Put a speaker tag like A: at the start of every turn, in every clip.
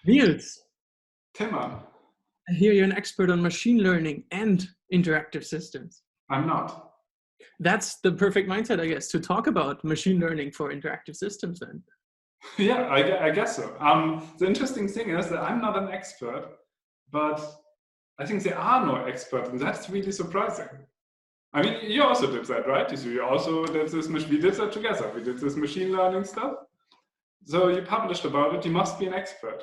A: Niels,
B: Timmer,
A: I hear you're an expert on machine learning and interactive systems.
B: I'm not.
A: That's the perfect mindset, I guess, to talk about machine learning for interactive systems then.
B: Yeah, I guess so. The interesting thing is that I'm not an expert, but I think there are no experts, and that's really surprising. I mean, you also did that, right? So you also did this. We did that together. We did this machine learning stuff. So you published about it. You must be an expert.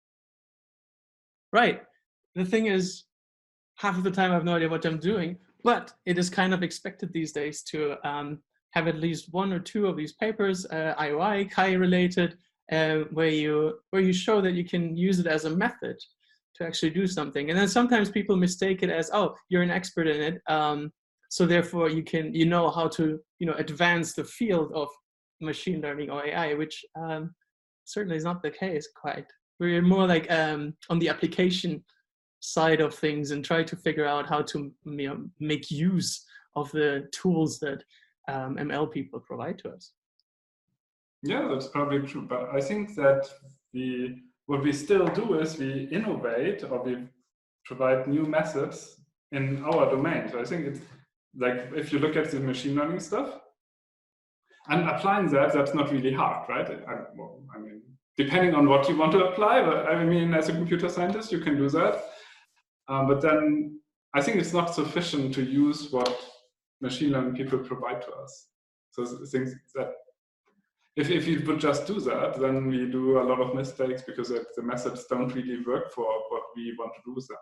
A: Right. The thing is, half of the time I have no idea what I'm doing, but it is kind of expected these days to have at least one or two of these papers, IOI, Kai related, where you show that you can use it as a method to actually do something. And then sometimes people mistake it as, oh, you're an expert in it, so therefore you know how to advance the field of machine learning or AI, which certainly is not the case quite. We're more like on the application side of things and try to figure out how to make use of the tools that ML people provide to us.
B: Yeah, that's probably true. But I think that what we still do is we innovate or we provide new methods in our domain. So I think it's like if you look at the machine learning stuff and applying that's not really hard, right? I mean, depending on what you want to apply, but I mean, as a computer scientist, you can do that. But then I think it's not sufficient to use what machine learning people provide to us. So I think that if you would just do that, then we do a lot of mistakes because the methods don't really work for what we want to do with them.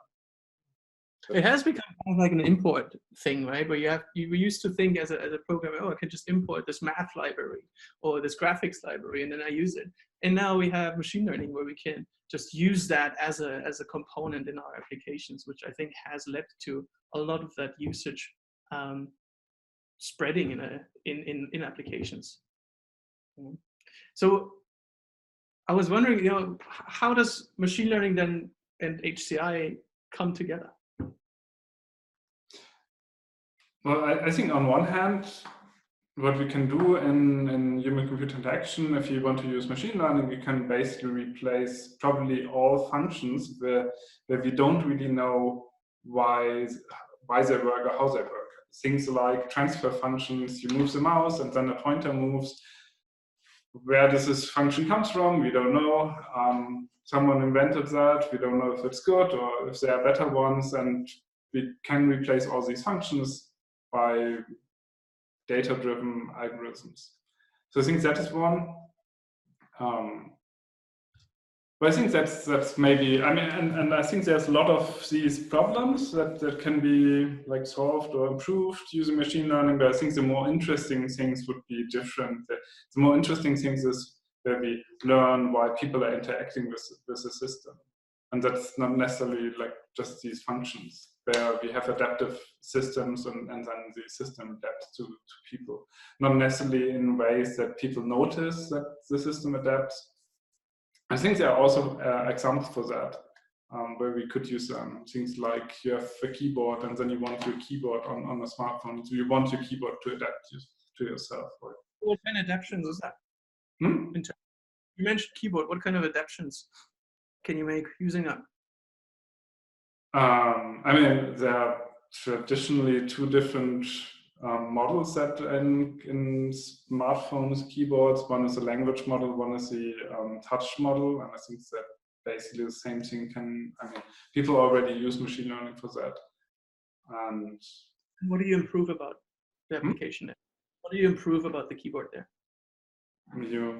A: It has become kind of like an import thing, right? Where you used to think as a programmer, oh, I can just import this math library or this graphics library, and then I use it. And now we have machine learning where we can just use that as a component in our applications, which I think has led to a lot of that usage spreading in applications. So I was wondering, how does machine learning then and HCI come together?
B: Well, I think on one hand, what we can do in human-computer interaction, if you want to use machine learning, we can basically replace probably all functions where we don't really know why they work or how they work. Things like transfer functions, you move the mouse and then the pointer moves. Where does this function comes from? We don't know. Someone invented that. We don't know if it's good or if there are better ones, and we can replace all these functions by data-driven algorithms. So I think that is one. But I think that's maybe, I mean, and I think there's a lot of these problems that can be like solved or improved using machine learning, but I think the more interesting things would be different. The more interesting things is where we learn why people are interacting with the system. And that's not necessarily like just these functions where we have adaptive systems and then the system adapts to people. Not necessarily in ways that people notice that the system adapts. I think there are also examples for that, where we could use things like you have a keyboard and then you want your keyboard on a smartphone. So you want your keyboard to adapt to yourself.
A: What kind of adaptations is that? You mentioned keyboard. What kind of adaptations can you make using that?
B: I mean, there are traditionally two different models that in smartphones, keyboards. One is a language model, one is the touch model, and I think that basically the same thing people already use machine learning for that. And
A: what do you improve about the application there? What do you improve about the keyboard there?
B: You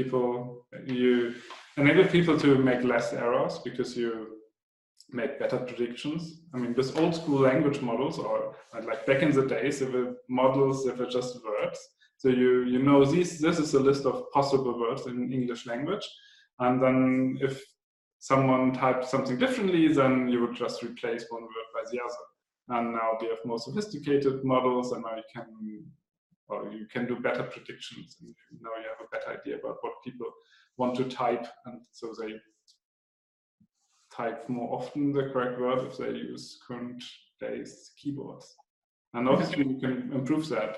B: enable people to make less errors because you make better predictions. I mean, with old school language models, or like back in the days, there were models that were just words. So you know this is a list of possible words in English language, and then if someone typed something differently, then you would just replace one word by the other. And now we have more sophisticated models, and now you can do better predictions, and now you have a better idea about what people want to type, and so they type more often the correct word if they use current days keyboards. And obviously you can improve that.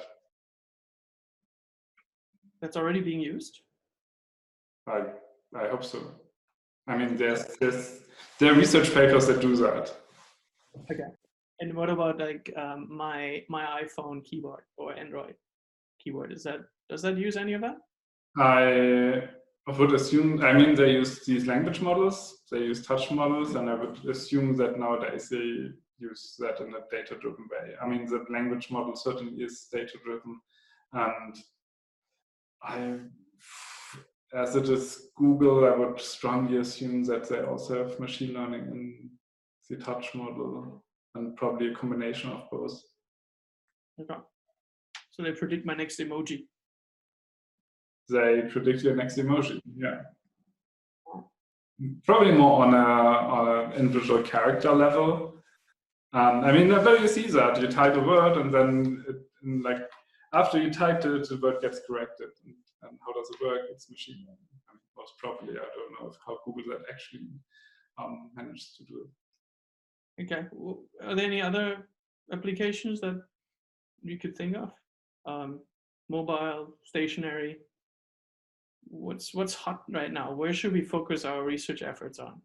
A: That's already being used?
B: I hope so. I mean, there are research papers that do that.
A: Okay. And what about like my iPhone keyboard or Android keyboard? Does that use any of that?
B: I would assume, I mean, they use these language models, they use touch models, and I would assume that nowadays they use that in a data-driven way. I mean, the language model certainly is data-driven, and as it is Google, I would strongly assume that they also have machine learning in the touch model, and probably a combination of both.
A: Okay. So they predict my next emoji.
B: They predict your next emoji, yeah. Probably more on an individual character level. I mean, but you see that you type a word, and then like after you typed it, the word gets corrected. And how does it work? It's machine learning. I mean, most probably, I don't know how Google that actually managed to do it.
A: Okay. Are there any other applications that you could think of? Mobile, stationary. What's hot right now? Where should we focus our research efforts on?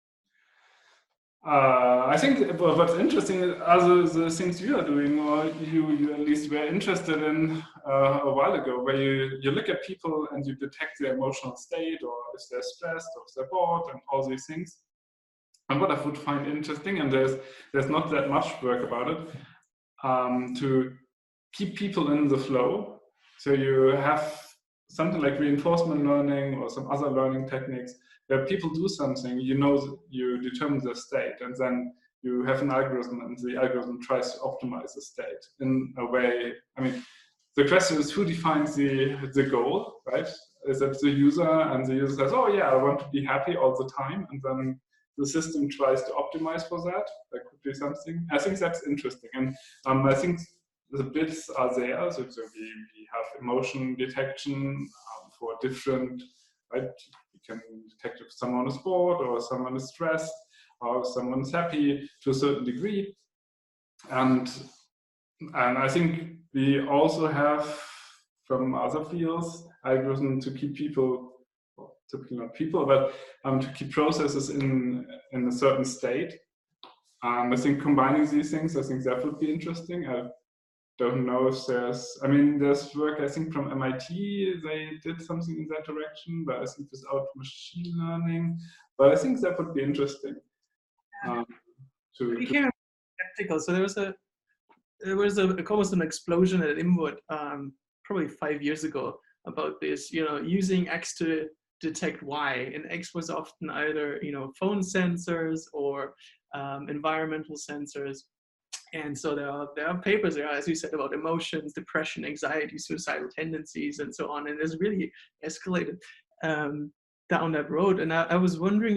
B: I think what's interesting are the things you are doing, or you at least were interested in a while ago, where you look at people and you detect their emotional state, or if they're stressed, or if they're bored, and all these things. And what I would find interesting, and there's not that much work about it, to keep people in the flow. So you have something like reinforcement learning or some other learning techniques where people do something, you determine the state, and then you have an algorithm, and the algorithm tries to optimize the state in a way. I mean, the question is who defines the goal, right? Is it the user? And the user says, oh yeah, I want to be happy all the time, and then the system tries to optimize for that. That could be something. I think that's interesting, and I think the bits are there. So we have emotion detection for different, right? We can detect if someone is bored, or someone is stressed, or someone's happy to a certain degree. And I think we also have, from other fields, algorithms to keep people, well, typically not people, but to keep processes in a certain state. I think combining these things, I think that would be interesting. I don't know if there's work, I think, from MIT, they did something in that direction, but I think without machine learning. But I think that would be interesting.
A: You became skeptical. So there was almost an explosion at Inwood probably 5 years ago about this, using X to detect Y, and X was often either phone sensors or environmental sensors. And so there are papers there, as you said, about emotions, depression, anxiety, suicidal tendencies, and so on. And it's really escalated down that road. And I was wondering,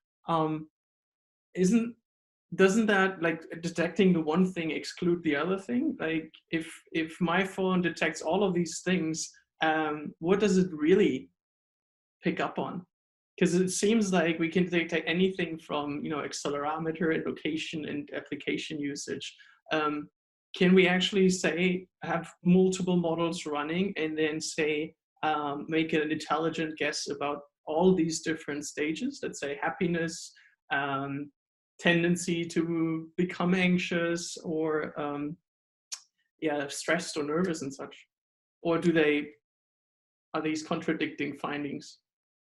A: doesn't that, like, detecting the one thing exclude the other thing? Like, if my phone detects all of these things, what does it really pick up on? Because it seems like we can detect anything from accelerometer and location and application usage. Can we actually have multiple models running and then make an intelligent guess about all these different stages? Let's say happiness, tendency to become anxious, or stressed or nervous and such? Or are these contradicting findings?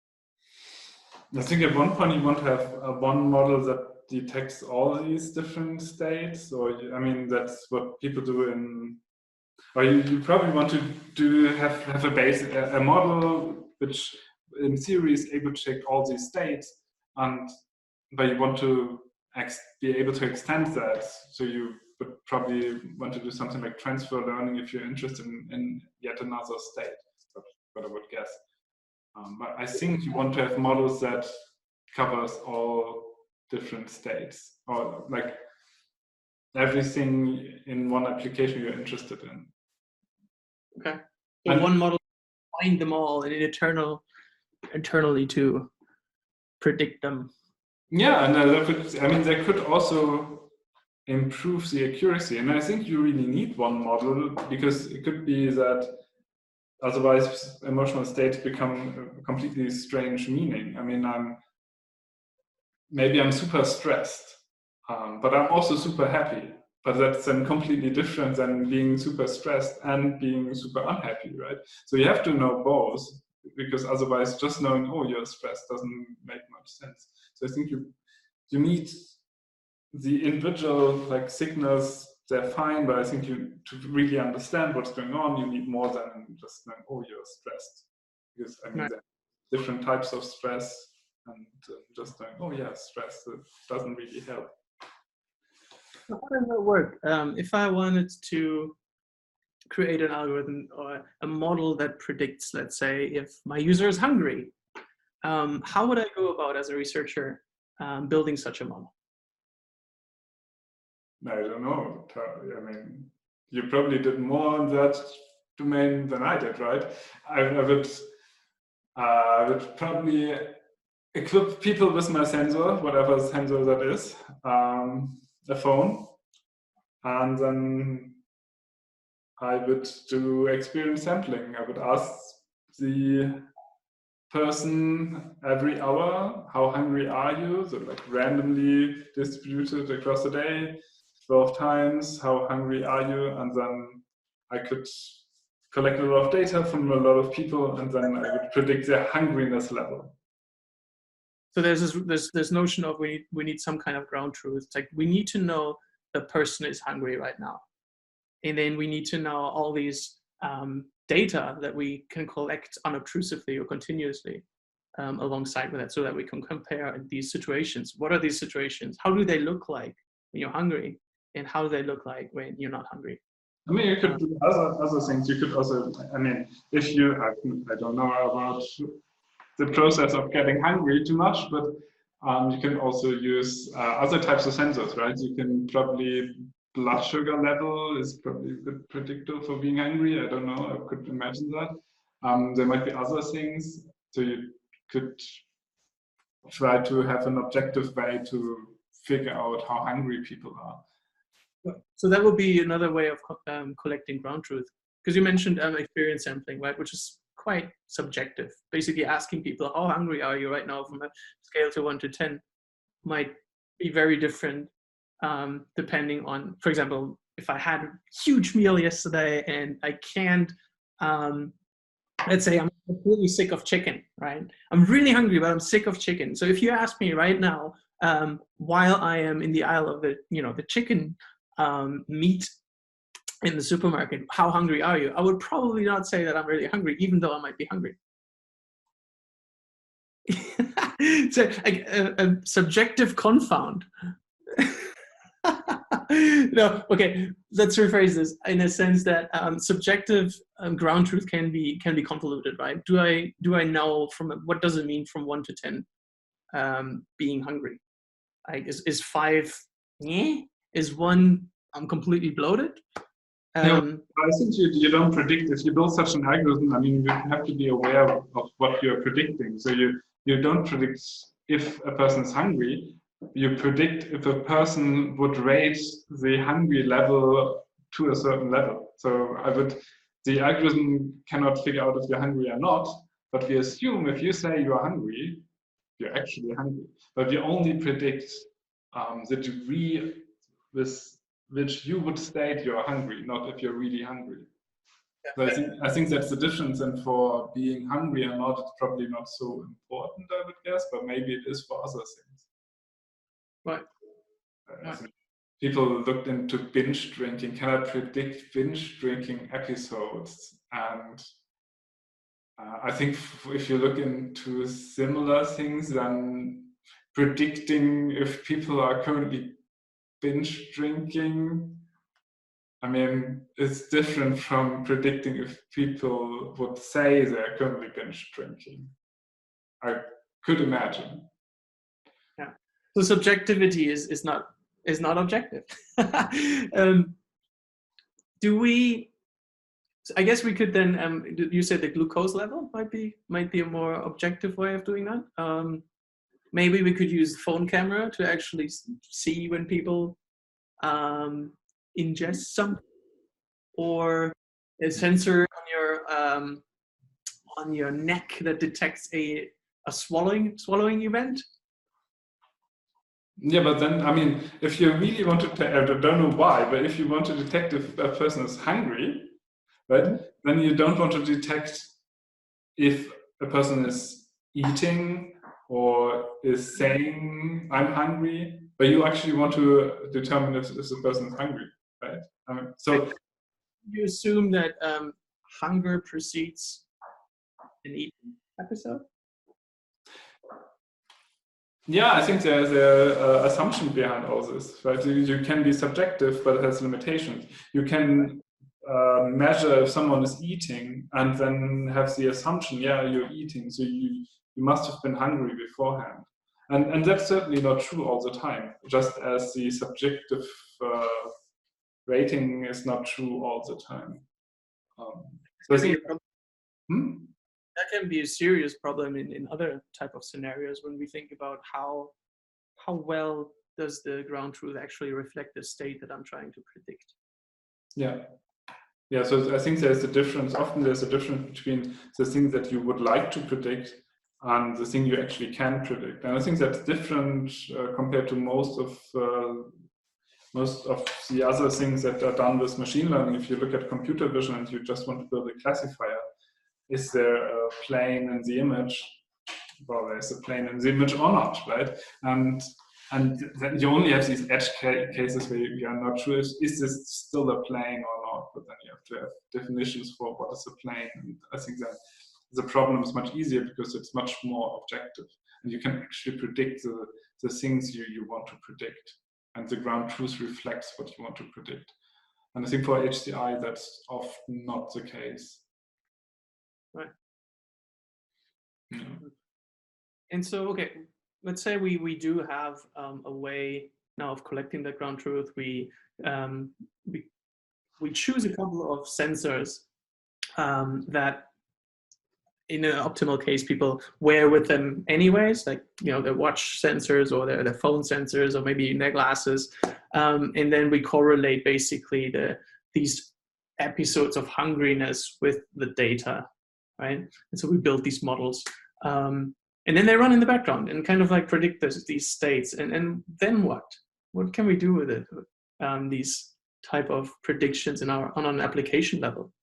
B: I think at one point you want to have one model that detects all these different states, or that's what people do or you probably want to have a model which in theory is able to check all these states, but you want to be able to extend that. So you would probably want to do something like transfer learning if you're interested in yet another state. That's what I would guess. But I think you want to have models that covers all different states, or like everything in one application you're interested in.
A: Okay. So one model find them all and internally to predict them.
B: Yeah, and that could also improve the accuracy. And I think you really need one model, because it could be that otherwise emotional states become a completely strange meaning. maybe I'm super stressed, but I'm also super happy. But that's then completely different than being super stressed and being super unhappy, right? So you have to know both, because otherwise just knowing, oh, you're stressed doesn't make much sense. So I think you need the individual like signals, they're fine, but I think to really understand what's going on, you need more than just knowing, oh, you're stressed. Because I mean,
A: Right.
B: there are different types of stress, and just knowing, oh yeah, stress, it doesn't really help.
A: So how does that work? If I wanted to create an algorithm or a model that predicts, let's say, if my user is hungry, how would I go about as a researcher building such a model?
B: I don't know. I mean, you probably did more on that domain than I did, right? I would probably equip people with my sensor, whatever sensor that is, a phone, and then I would do experience sampling. I would ask the person every hour, how hungry are you? So like randomly distributed across the day, 12 times, how hungry are you? And then I could collect a lot of data from a lot of people, and then I would predict their hungriness level.
A: So there's this notion of we need some kind of ground truth. It's like we need to know the person is hungry right now, and then we need to know all these data that we can collect unobtrusively or continuously alongside with it, so that we can compare these situations. What are these situations? How do they look like when you're hungry, and how do they look like when you're not hungry?
B: I mean, you could do other things. You could also, I mean, if you, I don't know about the process of getting hungry too much, but you can also use other types of sensors, right? You can probably, blood sugar level is probably a good predictor for being hungry. I don't know, I could imagine that. There might be other things. So you could try to have an objective way to figure out how hungry people are.
A: So that would be another way of collecting ground truth. Because you mentioned experience sampling, right, which is quite subjective. Basically asking people, how hungry are you right now from a scale to 1 to 10 might be very different depending on, for example, if I had a huge meal yesterday and I can't, let's say I'm really sick of chicken, right? I'm really hungry, but I'm sick of chicken. So if you ask me right now, while I am in the aisle of the chicken meat in the supermarket, how hungry are you? I would probably not say that I'm really hungry, even though I might be hungry. So a subjective confound. No, okay. Let's rephrase this in a sense that subjective ground truth can be convoluted, right? Do I know what does it mean from 1 to 10 being hungry? Like is 5? Yeah. Is 1? I'm completely bloated.
B: I think you don't predict. If you build such an algorithm, I mean, you have to be aware of what you're predicting. So you don't predict if a person is hungry. You predict if a person would rate the hungry level to a certain level. So the algorithm cannot figure out if you're hungry or not, but we assume if you say you're hungry, you're actually hungry. But we only predict the degree with which you would state you're hungry, not if you're really hungry. So I think that's the difference, and for being hungry or not, it's probably not so important, I would guess, but maybe it is for other things.
A: Right.
B: People looked into binge drinking. Can I predict binge drinking episodes? And I think if you look into similar things, then predicting if people are currently binge drinking, I mean, it's different from predicting if people would say they're currently binge drinking. I could imagine.
A: Yeah. So subjectivity is not objective. Do we? I guess we could then. You said the glucose level might be a more objective way of doing that. Maybe we could use phone camera to actually see when people ingest something, or a sensor on your neck that detects a swallowing event.
B: Yeah, but then, I mean, if you really want to, I don't know why, but if you want to detect if a person is hungry, right, then you don't want to detect if a person is eating or is saying, I'm hungry, but you actually want to determine if the person is hungry, right? I mean, so
A: you assume that hunger precedes an eating episode?
B: yeah, I think there's a assumption behind all this, right? You can be subjective, but it has limitations. You can measure if someone is eating and then have the assumption, yeah, you're eating, so you must have been hungry beforehand. And that's certainly not true all the time, just as the subjective rating is not true all the time. So I think,
A: that can be a serious problem in other type of scenarios when we think about how well does the ground truth actually reflect the state that I'm trying to predict.
B: Yeah, so I think there's a difference. Often there's a difference between the things that you would like to predict and the thing you actually can predict. And I think that's different compared to most of the other things that are done with machine learning. If you look at computer vision and you just want to build a classifier, is there a plane in the image? Well, there's a plane in the image or not, right? And then you only have these edge cases where you are not sure, is this still a plane or not? But then you have to have definitions for what is a plane. And I think that the problem is much easier because it's much more objective. And you can actually predict the things you want to predict. And the ground truth reflects what you want to predict. And I think for HCI, that's often not the case.
A: Right.
B: Yeah.
A: And so, okay, let's say we do have a way now of collecting the ground truth. We choose a couple of sensors that, in an optimal case, people wear with them anyways, like their watch sensors or their phone sensors or maybe in their glasses, and then we correlate basically these episodes of hungriness with the data, right? And so we build these models. And then they run in the background and kind of like predict these states. And then what? What can we do with it? These type of predictions on an application level.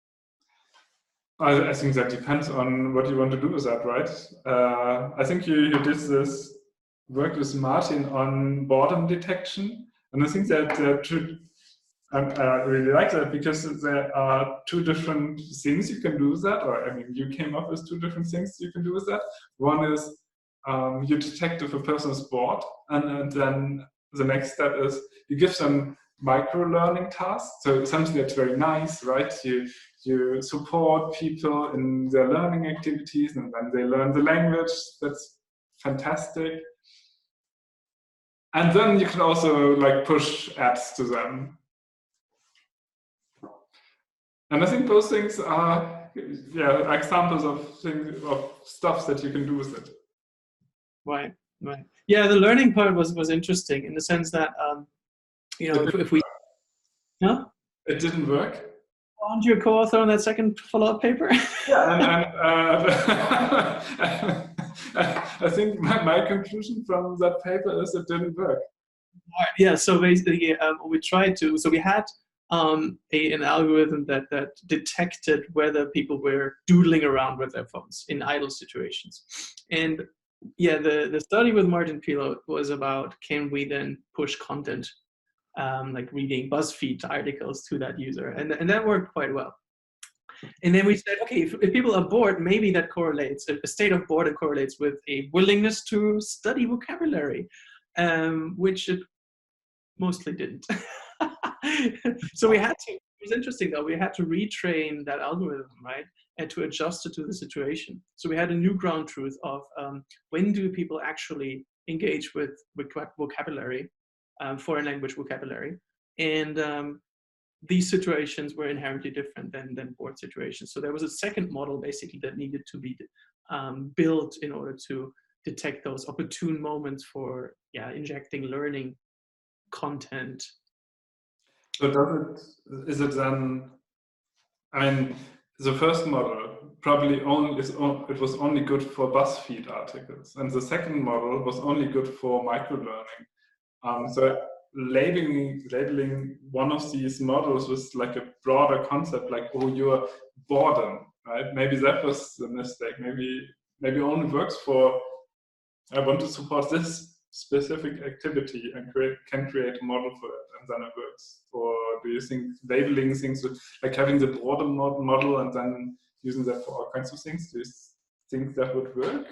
B: I think that depends on what you want to do with that, right? I think you did this work with Martin on boredom detection. And I think that I really like that because there are two different things you can do with that, or I mean, you came up with two different things you can do with that. One is you detect if a person is bored, and then the next step is you give them micro-learning tasks. So something that's very nice, right? You support people in their learning activities, and then they learn the language. That's fantastic. And then you can also like push apps to them. And I think those things are examples of stuff that you can do with it.
A: Right. Yeah, the learning part was interesting in the sense that if we
B: it didn't work.
A: Aren't you a co-author on that second follow-up paper?
B: Yeah, and I think my conclusion from that paper is it didn't work.
A: Yeah, so basically we tried to, so we had an algorithm that detected whether people were doodling around with their phones in idle situations. And yeah, the study with Martin Pilot was about, can we then push content like reading BuzzFeed articles to that user, and that worked quite well. And then we said, okay, if people are bored, maybe that correlates, a state of boredom correlates with a willingness to study vocabulary, which it mostly didn't. So we had to, it was interesting though, we had to retrain that algorithm, right? And to adjust it to the situation. So we had a new ground truth of when do people actually engage with vocabulary, foreign language vocabulary, and these situations were inherently different than board situations. So there was a second model basically that needed to be built in order to detect those opportune moments for injecting learning content.
B: So is it then, I mean, the first model probably it was only good for BuzzFeed articles, and the second model was only good for microlearning. So labeling one of these models with like a broader concept, like, oh, you're boredom, right? Maybe that was the mistake. Maybe only works for, I want to support this specific activity and can create a model for it, and then it works. Or do you think labeling things with, like having the broader model and then using that for all kinds of things? Do you think that would work?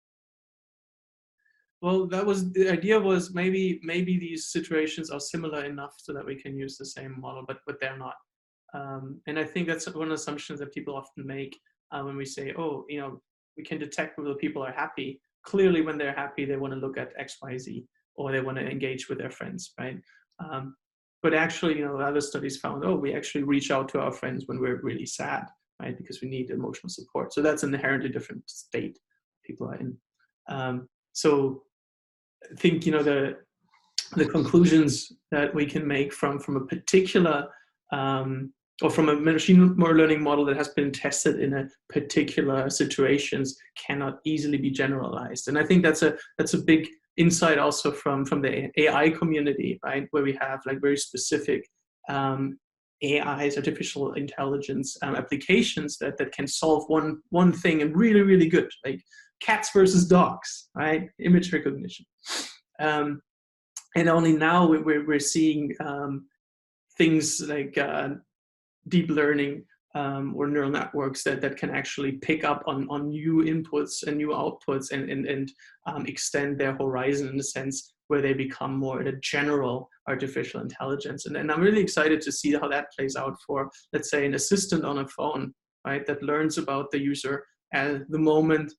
A: Well, the idea was maybe these situations are similar enough so that we can use the same model, but they're not. And I think that's one assumption that people often make when we say, oh, we can detect whether people are happy. Clearly, when they're happy, they want to look at X, Y, Z, or they want to engage with their friends, right? But actually, other studies found, we actually reach out to our friends when we're really sad, right? Because we need emotional support. So that's an inherently different state people are in. So I think, the conclusions that we can make from a particular or from a machine learning model that has been tested in a particular situations cannot easily be generalized. And I think that's a big insight also from the AI community, right? Where we have like very specific AIs, artificial intelligence applications that can solve one thing and really, really good, like cats versus dogs, right? Image recognition. And only now we're seeing things like deep learning or neural networks that can actually pick up on new inputs and new outputs and extend their horizon in a sense where they become more a general artificial intelligence. And I'm really excited to see how that plays out for, let's say, an assistant on a phone, right, that learns about the user at the moment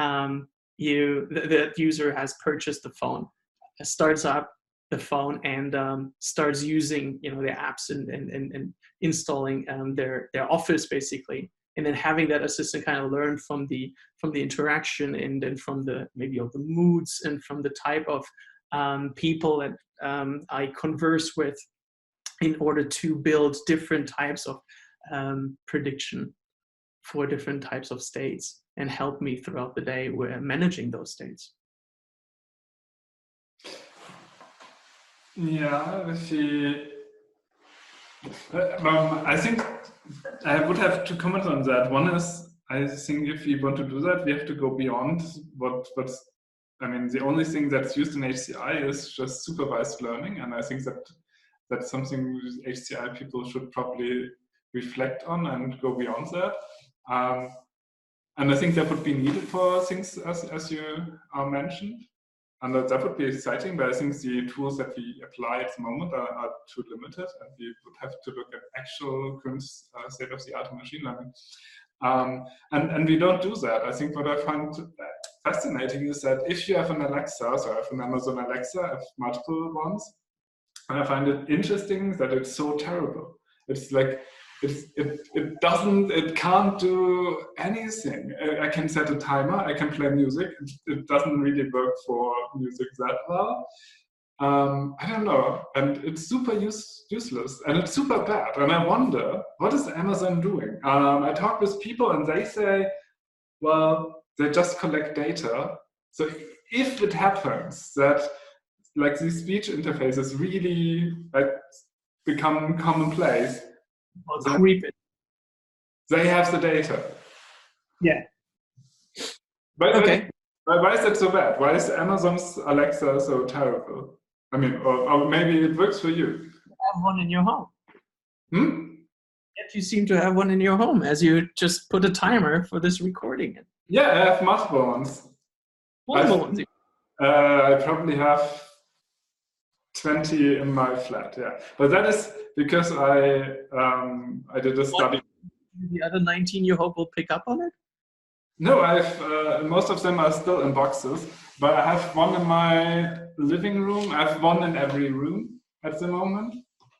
A: that user has purchased the phone, starts up the phone and starts using the apps and installing their office basically, and then having that assistant kind of learn from the interaction and then from the maybe of the moods and from the type of people that I converse with in order to build different types of prediction for different types of states and help me throughout the day with managing those states.
B: Yeah, I think I would have two comments on that. One is, I think if we want to do that, we have to go beyond what's, I mean, the only thing that's used in HCI is just supervised learning, and I think that's something HCI people should probably reflect on and go beyond that. And I think that would be needed for things as you mentioned. And that would be exciting, but I think the tools that we apply at the moment are too limited, and we would have to look at actual current state-of-the-art machine learning. And we don't do that. I think what I find fascinating is that if you have an Alexa, so I have an Amazon Alexa, I have multiple ones, and I find it interesting that it's so terrible. It's like, it can't do anything. I can set a timer, I can play music. It doesn't really work for music that well. I don't know, and it's super useless, and it's super bad. And I wonder, what is Amazon doing? I talk with people, and they say, well, they just collect data. So if it happens that like these speech interfaces really like become commonplace, they have the data.
A: Yeah.
B: But
A: okay.
B: Why is that so bad? Why is Amazon's Alexa so terrible? I mean, or maybe it works for you.
A: You have one in your home.
B: Yet
A: you seem to have one in your home, as you just put a timer for this recording.
B: Yeah, I have multiple ones. I probably have 20 in my flat, yeah. But that is because I did a study.
A: The other 19 you hope will pick up on it?
B: No, I've most of them are still in boxes, but I have one in my living room. I have one in every room at the moment.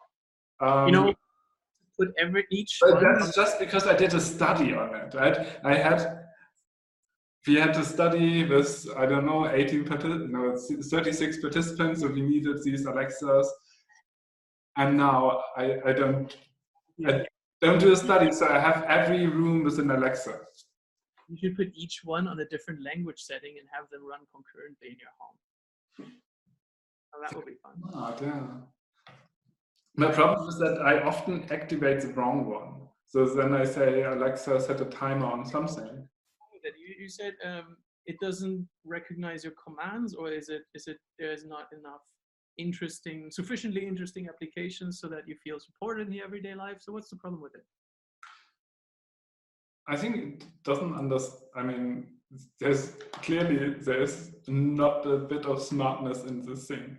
A: Put each
B: but
A: one.
B: That's just because I did a study on it, right? We had to study with, I don't know, 36 participants, so we needed these Alexas. And now I don't do a study, so I have every room with an Alexa.
A: You should put each one on a different language setting and have them run concurrently in your home. that will be fun.
B: Oh, yeah. My problem is that I often activate the wrong one. So then I say, Alexa, set a timer on something.
A: You said it doesn't recognize your commands, or is it there's not enough sufficiently interesting applications so that you feel supported in the everyday life? So what's the problem with it?
B: I think it doesn't understand. I mean, there's not a bit of smartness in this thing.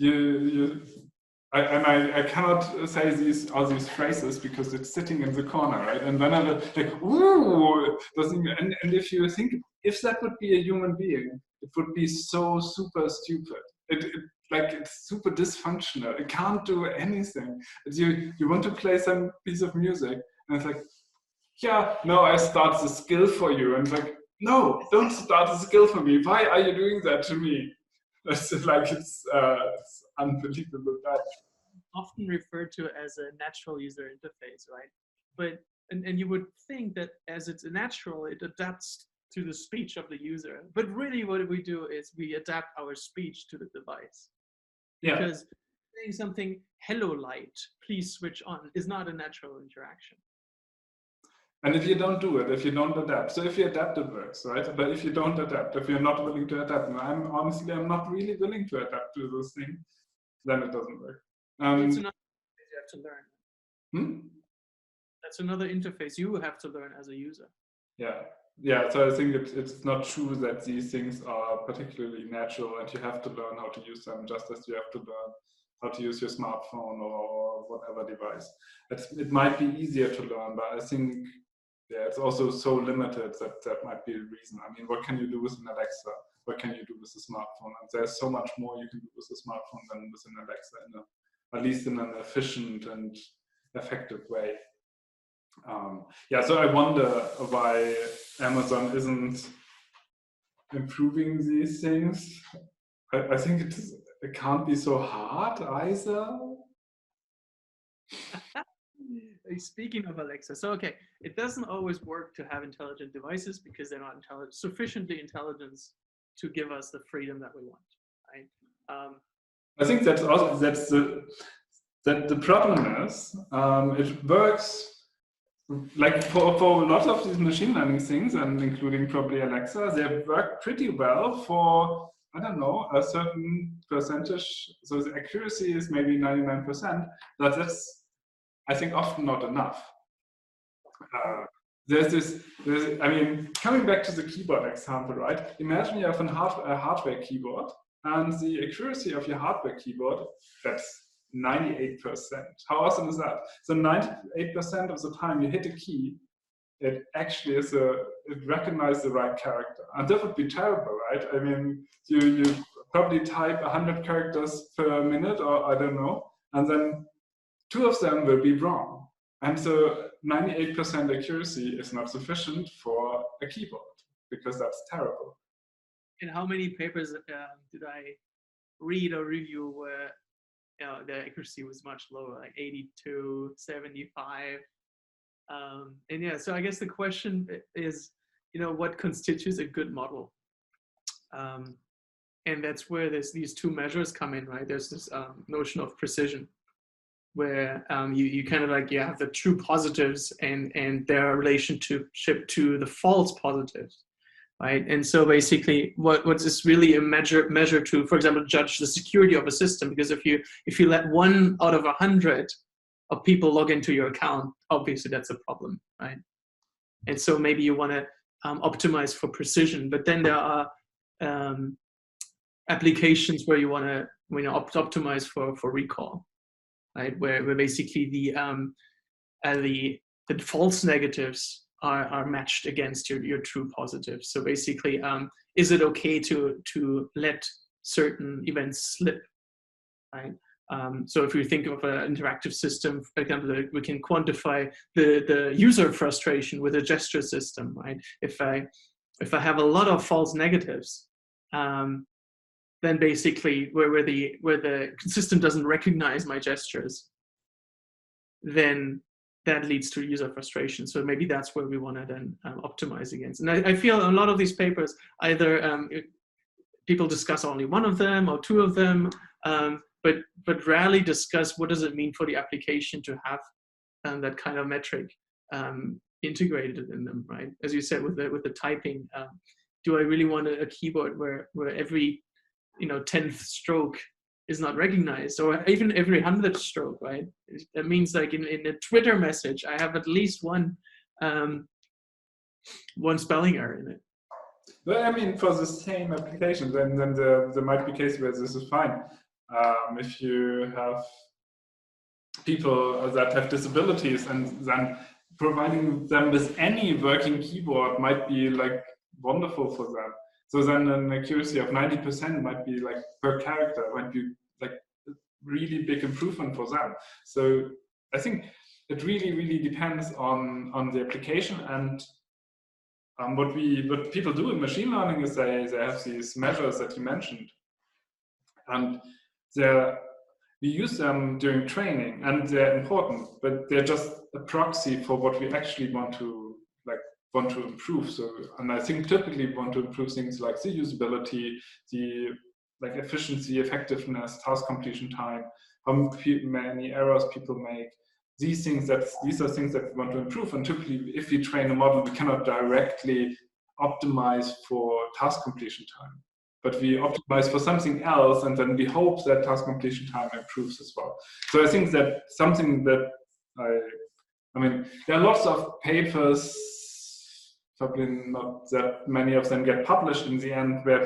B: I cannot say all these phrases because it's sitting in the corner, right? And whenever like, ooh, and if you think, if that would be a human being, it would be so super stupid. It's super dysfunctional. It can't do anything. You want to play some piece of music, and it's like, yeah, no, I start the skill for you. And it's like, no, don't start the skill for me. Why are you doing that to me? It's unbelievable.
A: Often referred to as a natural user interface, right? But and you would think that as it's natural, it adapts to the speech of the user. But really, what we do is we adapt our speech to the device.
B: Yeah.
A: Because saying something, "Hello, light, please switch on," is not a natural interaction.
B: And if you don't do it, if you don't adapt, so if you adapt, it works, right? But if you don't adapt, if you're not willing to adapt, and I'm not really willing to adapt to this thing, then it doesn't work.
A: It's another interface you have to
B: learn.
A: That's another interface you have to learn as a user.
B: Yeah. So I think it's not true that these things are particularly natural, and you have to learn how to use them, just as you have to learn how to use your smartphone or whatever device. It might be easier to learn, but I think it's also so limited that might be the reason. I mean, what can you do with an Alexa? What can you do with a smartphone? And there's so much more you can do with a smartphone than with an Alexa, at least in an efficient and effective way. So I wonder why Amazon isn't improving these things. I think it can't be so hard either.
A: Speaking of Alexa, so okay, it doesn't always work to have intelligent devices because they're not sufficiently intelligent to give us the freedom that we want, right?
B: I think that's the problem is it works like for a lot of these machine learning things, and including probably Alexa, they work pretty well for, I don't know, a certain percentage. So the accuracy is maybe 99%, but that's, I think, often not enough. I mean, coming back to the keyboard example, right? Imagine you have a hardware keyboard, and the accuracy of your hardware keyboard, that's 98%. How awesome is that? So 98% of the time you hit a key, it actually it recognizes the right character. And that would be terrible, right? I mean, you probably type 100 characters per minute, or I don't know, and then 2 of them will be wrong. And so 98% accuracy is not sufficient for a keyboard, because that's terrible.
A: And how many papers did I read or review where the accuracy was much lower, like 82, 75? And yeah, so I guess the question is, what constitutes a good model? And that's where these two measures come in, right? There's this notion of precision, where you kind of like, you have the true positives and their relationship to the false positives, right? And so basically what's this really a measure to, for example, judge the security of a system? Because if you let 1 out of 100 of people log into your account, obviously that's a problem, right? And so maybe you want to optimize for precision, but then there are applications where you want to optimize for recall, right? Where basically the false negatives are matched against your true positives. So basically, is it okay to let certain events slip, right? So if we think of an interactive system, for example, we can quantify the user frustration with a gesture system, right? If I have a lot of false negatives, then basically where the system doesn't recognize my gestures, then that leads to user frustration. So maybe that's where we want to then optimize against. And I feel a lot of these papers, either people discuss only one of them or 2 of them, but rarely discuss what does it mean for the application to have that kind of metric integrated in them, right? As you said with the typing, do I really want a keyboard where every 10th stroke is not recognized, or even every 100th stroke, right? That means like in a Twitter message, I have at least one spelling error in it.
B: But I mean, for the same application, then there might be cases where this is fine. If you have people that have disabilities, and then providing them with any working keyboard might be like wonderful for them. So then an accuracy of 90% might be like per character, might be like a really big improvement for them. So I think it really depends on the application. And what people do in machine learning is they have these measures that you mentioned, and we use them during training, and they're important, but they're just a proxy for what we actually want to improve. So, and I think typically we want to improve things like the usability, the like efficiency, effectiveness, task completion time, how many errors people make. These are things that we want to improve. And typically, if we train a model, we cannot directly optimize for task completion time, but we optimize for something else, and then we hope that task completion time improves as well. So I think that something that I mean, there are lots of papers, probably not that many of them get published in the end, where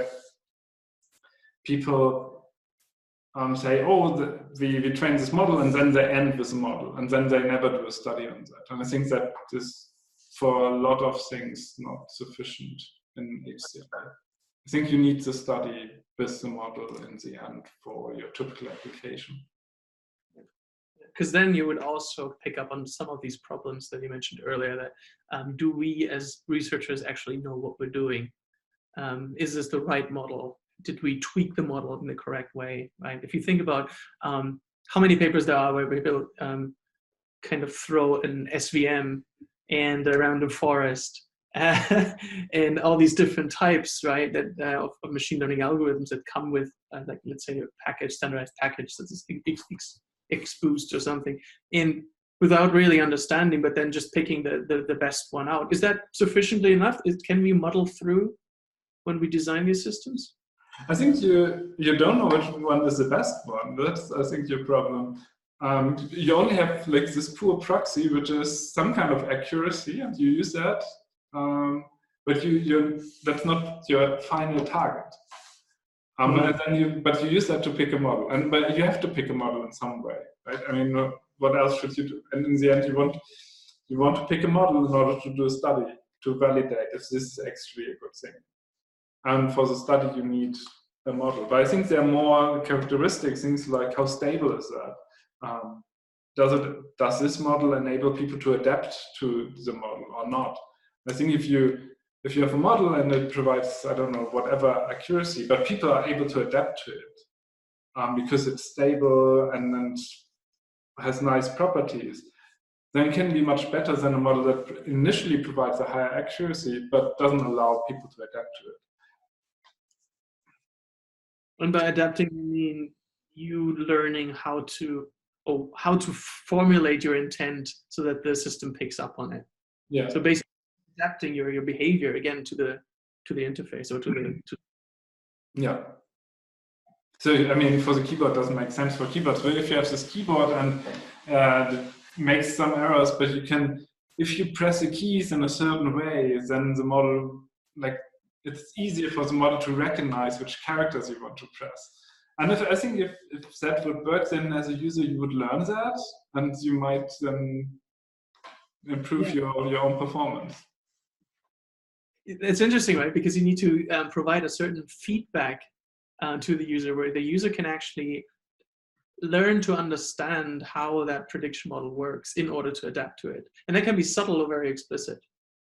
B: people say, oh, we train this model, and then they end with a model, and then they never do a study on that. And I think that is, for a lot of things, not sufficient in HCI. I think you need to study with the model in the end for your typical application.
A: Because then you would also pick up on some of these problems that you mentioned earlier, that do we as researchers actually know what we're doing? Is this the right model? Did we tweak the model in the correct way, right? If you think about how many papers there are where people kind of throw an SVM and a random forest and all these different types, right, that of machine learning algorithms that come with, like, let's say, a standardized package that's XBoost or something, and without really understanding, but then just picking the best one out. Is that sufficiently enough? Can we muddle through when we design these systems?
B: I think you don't know which one is the best one. That's, I think, your problem. You only have like this poor proxy, which is some kind of accuracy, and you use that, but that's not your final target. And then but you use that to pick a model, but you have to pick a model in some way, right? I mean, what else should you do? And in the end, you want to pick a model in order to do a study to validate if this is actually a good thing. And for the study, you need a model. But I think there are more characteristic things like how stable is that? Does this model enable people to adapt to the model or not? I think if you have a model and it provides, I don't know, whatever accuracy, but people are able to adapt to it because it's stable and has nice properties, then it can be much better than a model that initially provides a higher accuracy but doesn't allow people to adapt to it.
A: And by adapting, you mean you learning how to formulate your intent so that the system picks up on it.
B: Yeah.
A: So basically, adapting your behavior again to the interface or to the.
B: Yeah. So I mean, for the keyboard, it doesn't make sense for keyboards. But if you have this keyboard and it makes some errors, but you can, if you press the keys in a certain way, then the model, like, it's easier for the model to recognize which characters you want to press. And I think if that would work, then as a user you would learn that, and you might then improve your own performance.
A: It's interesting, right? Because you need to provide a certain feedback to the user, where the user can actually learn to understand how that prediction model works in order to adapt to it. And that can be subtle or very explicit.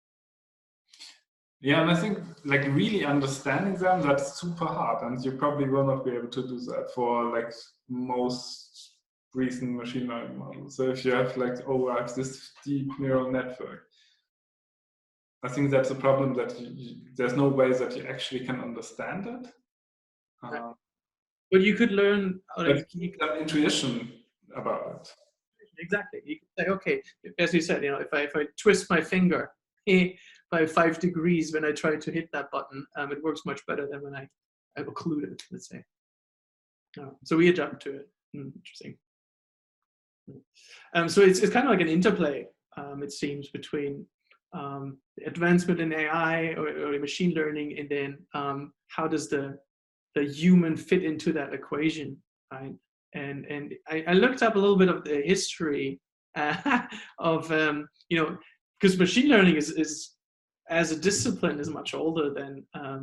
B: Yeah, and I think like really understanding them, that's super hard, and you probably will not be able to do that for like most recent machine learning models. So if you have like, I have this deep neural network, I think that's a problem, that there's no way that you actually can understand it.
A: But you could learn,
B: But you have intuition about it.
A: exactly. You could say, okay, as you said, if I twist my finger by 5 degrees when I try to hit that button, it works much better than when I occlude it, let's say. So we adapt to it. Interesting. So it's kind of like an interplay, it seems, between the advancement in AI or machine learning, and then how does the human fit into that equation, right? And I looked up a little bit of the history of because machine learning is as a discipline is much older than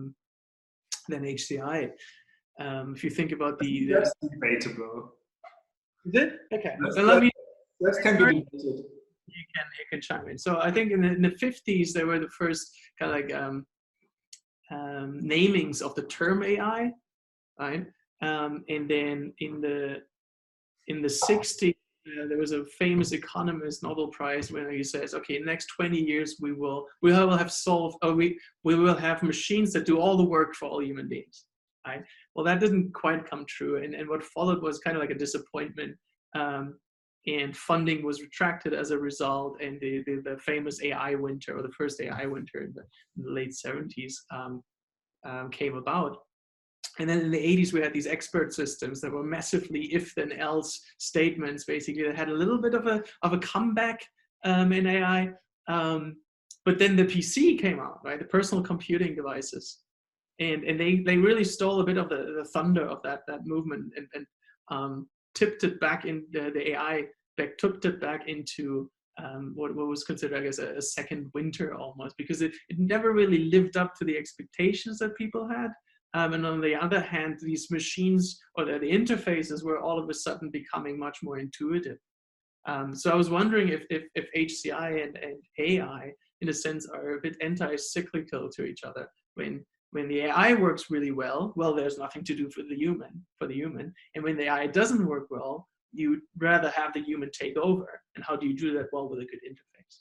A: HCI. If you think about
B: that's debatable.
A: Is it? Okay.
B: That can be debated.
A: You can chime in. So I think in the 50s there were the first kind of like namings of the term AI, right? And then in the 60s there was a famous economist Nobel Prize where he says, okay, next 20 years we will have solved, or we will have machines that do all the work for all human beings, right? Well, that didn't quite come true, and what followed was kind of like a disappointment, and funding was retracted as a result, and the famous AI winter, or the first AI winter in the late 70s came about. And then in the 80s, we had these expert systems that were massively if-then-else statements, basically, that had a little bit of a comeback in AI. But then the PC came out, right? The personal computing devices. And they really stole a bit of the thunder of that movement and tipped it back in the AI, tipped it back into what was considered, I guess, a second winter almost, because it never really lived up to the expectations that people had. And on the other hand, these machines, or the interfaces, were all of a sudden becoming much more intuitive. So I was wondering if HCI and AI, in a sense, are a bit anti-cyclical to each other. When the AI works really well, there's nothing to do for the human. And when the AI doesn't work well, you'd rather have the human take over. And how do you do that well with a good interface?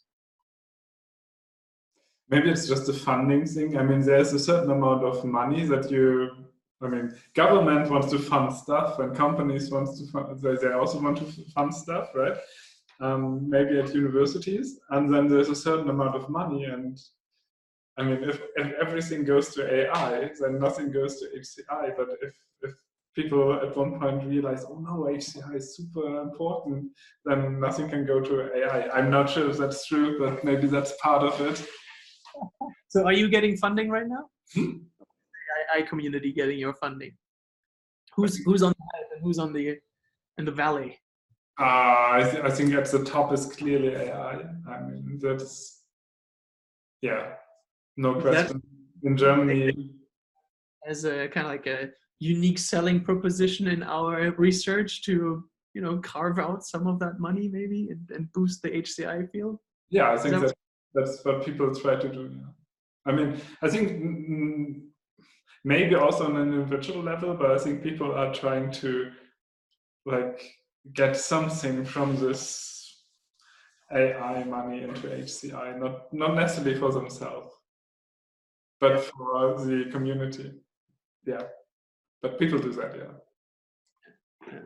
B: Maybe it's just a funding thing. I mean, there's a certain amount of money that government wants to fund stuff, and companies wants to fund, they also want to fund stuff, right? Maybe at universities, and then there's a certain amount of money, and I mean, if everything goes to AI, then nothing goes to HCI. But if people at one point realize, oh no, HCI is super important, then nothing can go to AI. I'm not sure if that's true, but maybe that's part of it.
A: So are you getting funding right now? The AI community getting your funding? Who's on the head and who's in the valley?
B: I think at the top is clearly AI. I mean, that's, yeah, no question. In Germany,
A: as a kind of like a unique selling proposition in our research to carve out some of that money maybe and boost the HCI field.
B: Yeah, I think that's what people try to do. Yeah. I mean, I think maybe also on an individual level, but I think people are trying to like get something from this AI money into HCI, not necessarily for themselves, but for the community. Yeah, but people do that. Yeah.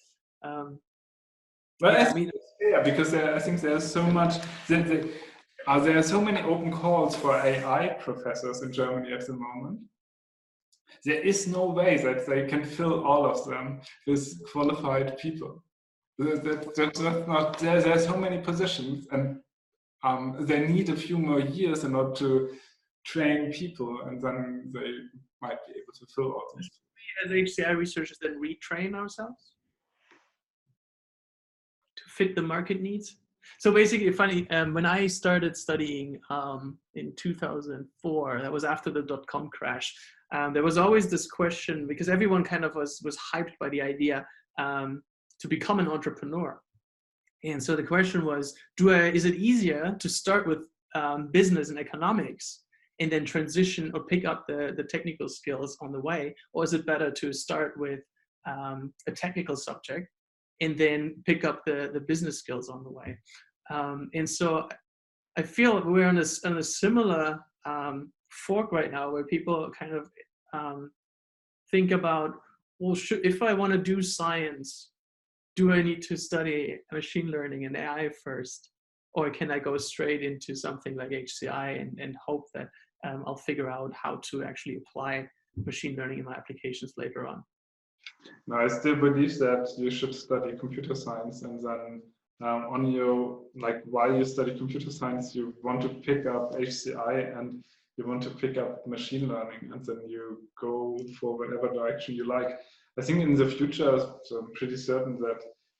B: Well, yeah, I mean, yeah, because I think there's so much. There are so many open calls for AI professors in Germany at the moment. There is no way that they can fill all of them with qualified people. That's not there. There are so many positions, and they need a few more years in order to train people, and then they might be able to fill all these.
A: As HCI researchers, then retrain ourselves to fit the market needs. So basically, funny, when I started studying in 2004, that was after the dot-com crash, there was always this question, because everyone kind of was hyped by the idea to become an entrepreneur. And so the question was, is it easier to start with business and economics and then transition or pick up the technical skills on the way? Or is it better to start with a technical subject and then pick up the business skills on the way? And so I feel we're on a similar fork right now, where people kind of think about well, if I want to do science, do I need to study machine learning and AI first? Or can I go straight into something like HCI and hope that I'll figure out how to actually apply machine learning in my applications later on?
B: No, I still believe that you should study computer science, and then on your, like, while you study computer science, you want to pick up HCI and you want to pick up machine learning, and then you go for whatever direction you like. I think in the future, so I'm pretty certain that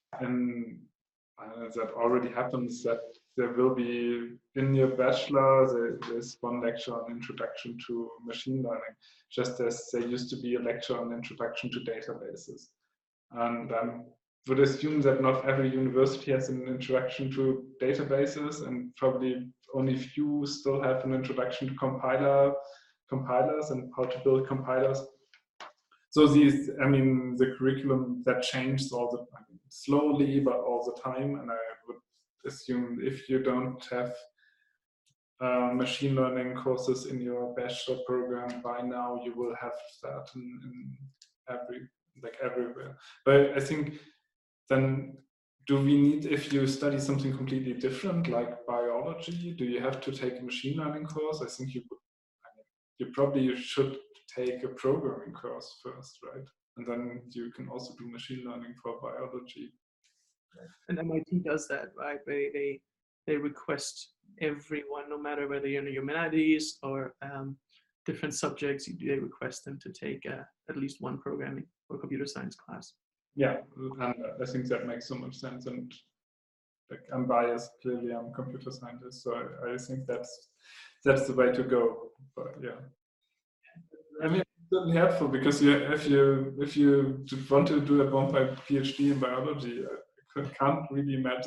B: that already happens, that there will be in your bachelor, there's one lecture on introduction to machine learning, just as there used to be a lecture on introduction to databases. And would assume that not every university has an introduction to databases, and probably only few still have an introduction to compilers and how to build compilers. So these, I mean, the curriculum that changes slowly, but all the time. And I would assume if you don't have machine learning courses in your bachelor program by now, you will have that in everywhere. But I think then, do we need, if you study something completely different like biology, do you have to take a machine learning course? I think you probably should take a programming course first, right? And then you can also do machine learning for biology.
A: And MIT does that, right? They request everyone, no matter whether you're in humanities or different subjects, they request them to take at least one programming or computer science class.
B: Yeah, and I think that makes so much sense. And like, I'm biased, clearly I'm a computer scientist, so I think that's the way to go. But yeah, I mean, it's certainly helpful, because if you want to do a PhD in biology, I can't really imagine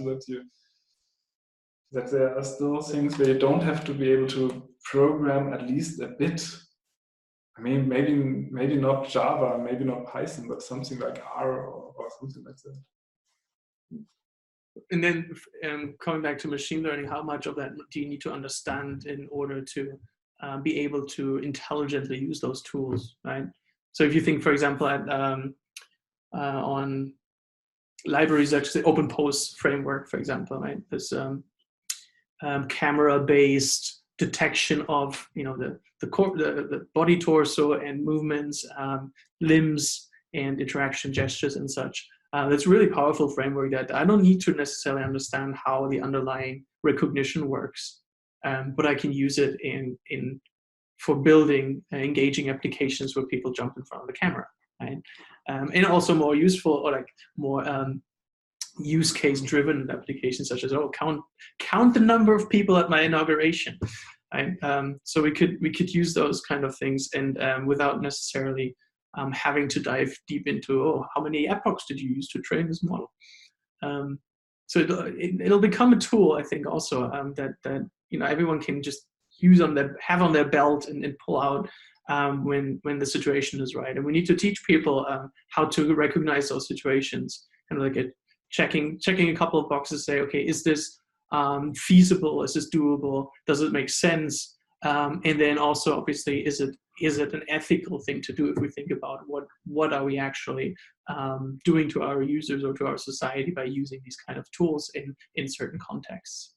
B: that there are still things where you don't have to be able to program at least a bit. I mean, maybe not Java, maybe not Python, but something like R or something like that.
A: And then coming back to machine learning, how much of that do you need to understand in order to be able to intelligently use those tools, right? So if you think, for example, on libraries such as the OpenPose framework, for example, right? This camera-based detection of the body torso and movements, limbs and interaction gestures and such. That's a really powerful framework that I don't need to necessarily understand how the underlying recognition works, but I can use it for building engaging applications where people jump in front of the camera, right? And also more useful, or like more use case driven applications, such as count the number of people at my inauguration, right? So we could use those kind of things, and without necessarily having to dive deep into how many epochs did you use to train this model. So it'll become a tool, I think, also that everyone can just have on their belt and pull out when the situation is right. And we need to teach people how to recognize those situations and look at checking a couple of boxes, say, okay, is this feasible? Is this doable? Does it make sense? And then also, obviously, is it an ethical thing to do if we think about what are we actually doing to our users or to our society by using these kind of tools in certain contexts?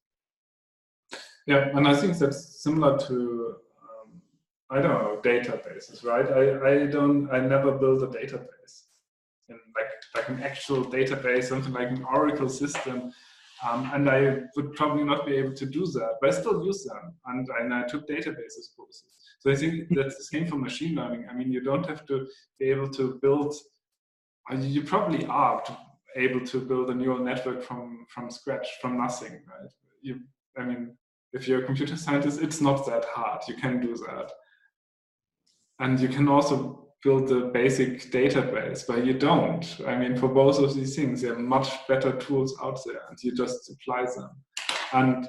B: Yeah, and I think that's similar to I don't know, databases, right? I never build a database, and like an actual database, something like an Oracle system. And I would probably not be able to do that, but I still use them. And I took databases courses. So I think that's the same for machine learning. I mean, you don't have to be able to build, you probably are able to build a neural network from scratch, from nothing, right? I mean, if you're a computer scientist, it's not that hard. You can do that. And you can also build a basic database, but you don't. I mean, for both of these things, there are much better tools out there, and you just apply them. And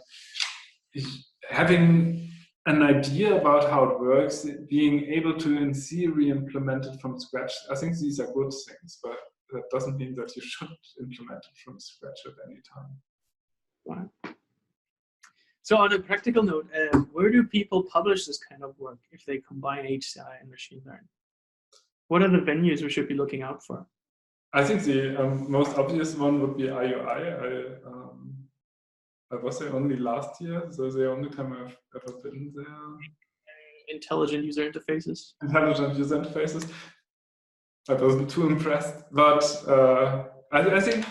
B: having an idea about how it works, being able to, in theory, implement it from scratch, I think these are good things, but that doesn't mean that you should implement it from scratch at any time.
A: Right. So on a practical note, where do people publish this kind of work if they combine HCI and machine learning? what are the venues we should be looking out for?
B: I think the most obvious one would be IUI. I was there only last year, so the only time I've ever been there.
A: Intelligent user interfaces.
B: Intelligent user interfaces. I wasn't too impressed, but I think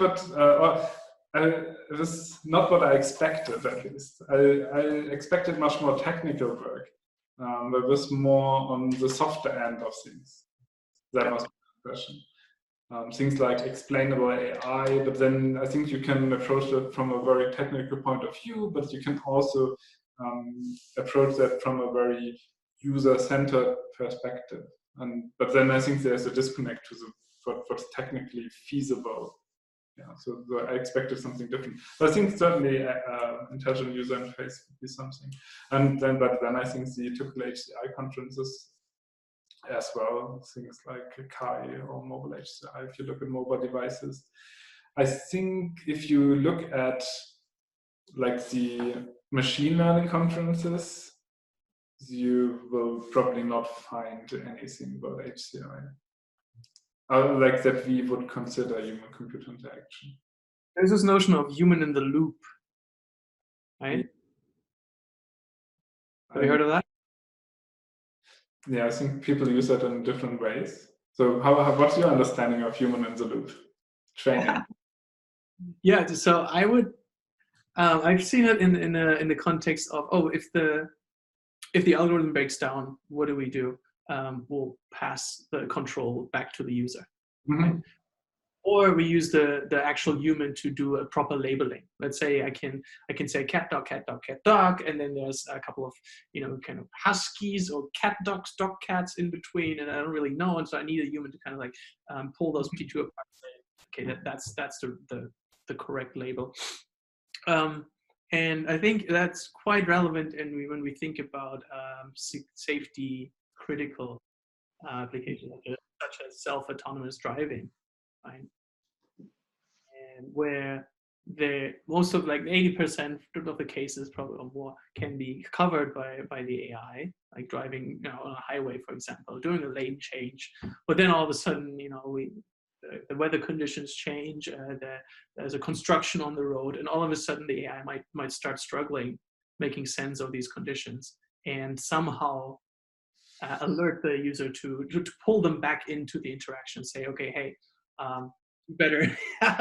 B: it was not what I expected, at least. I expected much more technical work. There was more on the softer end of things. That was my impression. Things like explainable AI, but then I think you can approach it from a very technical point of view, but you can also approach that from a very user-centered perspective. But then I think there's a disconnect to what's technically feasible. Yeah, so I expected something different. But I think certainly intelligent user interface would be something. But then I think the typical HCI conferences as well, things like Kai or mobile HCI, if you look at mobile devices. I think if you look at like the machine learning conferences, you will probably not find anything about HCI. Like that we would consider human-computer interaction.
A: There's this notion of human in the loop, right? Have you heard of that?
B: Yeah, I think people use that in different ways. So what's your understanding of human in the loop training?
A: Yeah, so I would, I've seen it in the context of, oh, if the algorithm breaks down, what do we do? We'll pass the control back to the user.
B: Mm-hmm.
A: Right? Or we use the actual human to do a proper labeling. Let's say I can say cat dog, cat dog, cat dog, and then there's a couple of kind of huskies or cat dogs, dog cats in between, and I don't really know, and so I need a human to kind of like pull those P2 apart. And say, okay, that's the correct label. And I think that's quite relevant when we think about safety critical applications such as self-autonomous driving. Right? And where most of like 80% of the cases, probably or more, can be covered by the AI, like driving on a highway, for example, doing a lane change. But then all of a sudden, the weather conditions change, there's a construction on the road, and all of a sudden the AI might start struggling making sense of these conditions and somehow alert the user to pull them back into the interaction, say, okay, hey, better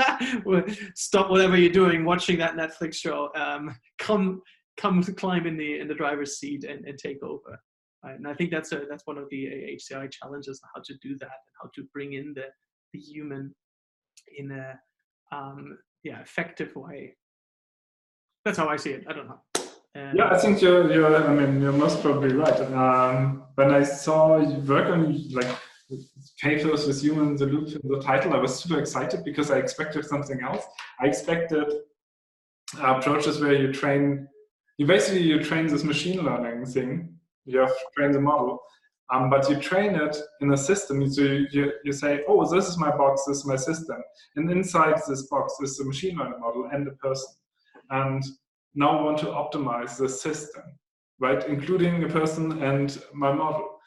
A: stop whatever you're doing, watching that Netflix show, come climb in the driver's seat and take over. Right? And I think that's one of the HCI challenges, how to do that and how to bring in the human in a effective way. That's how I see it. I don't know.
B: Yeah, I think you're most probably right. When I saw you work on like papers with human in the loop in the title, I was super excited because I expected something else. I expected approaches where you train this machine learning thing. You have to train the model, but you train it in a system. So you say, oh, this is my box, this is my system, and inside this box is the machine learning model and the person. And now I want to optimize the system, right, including the person and my model.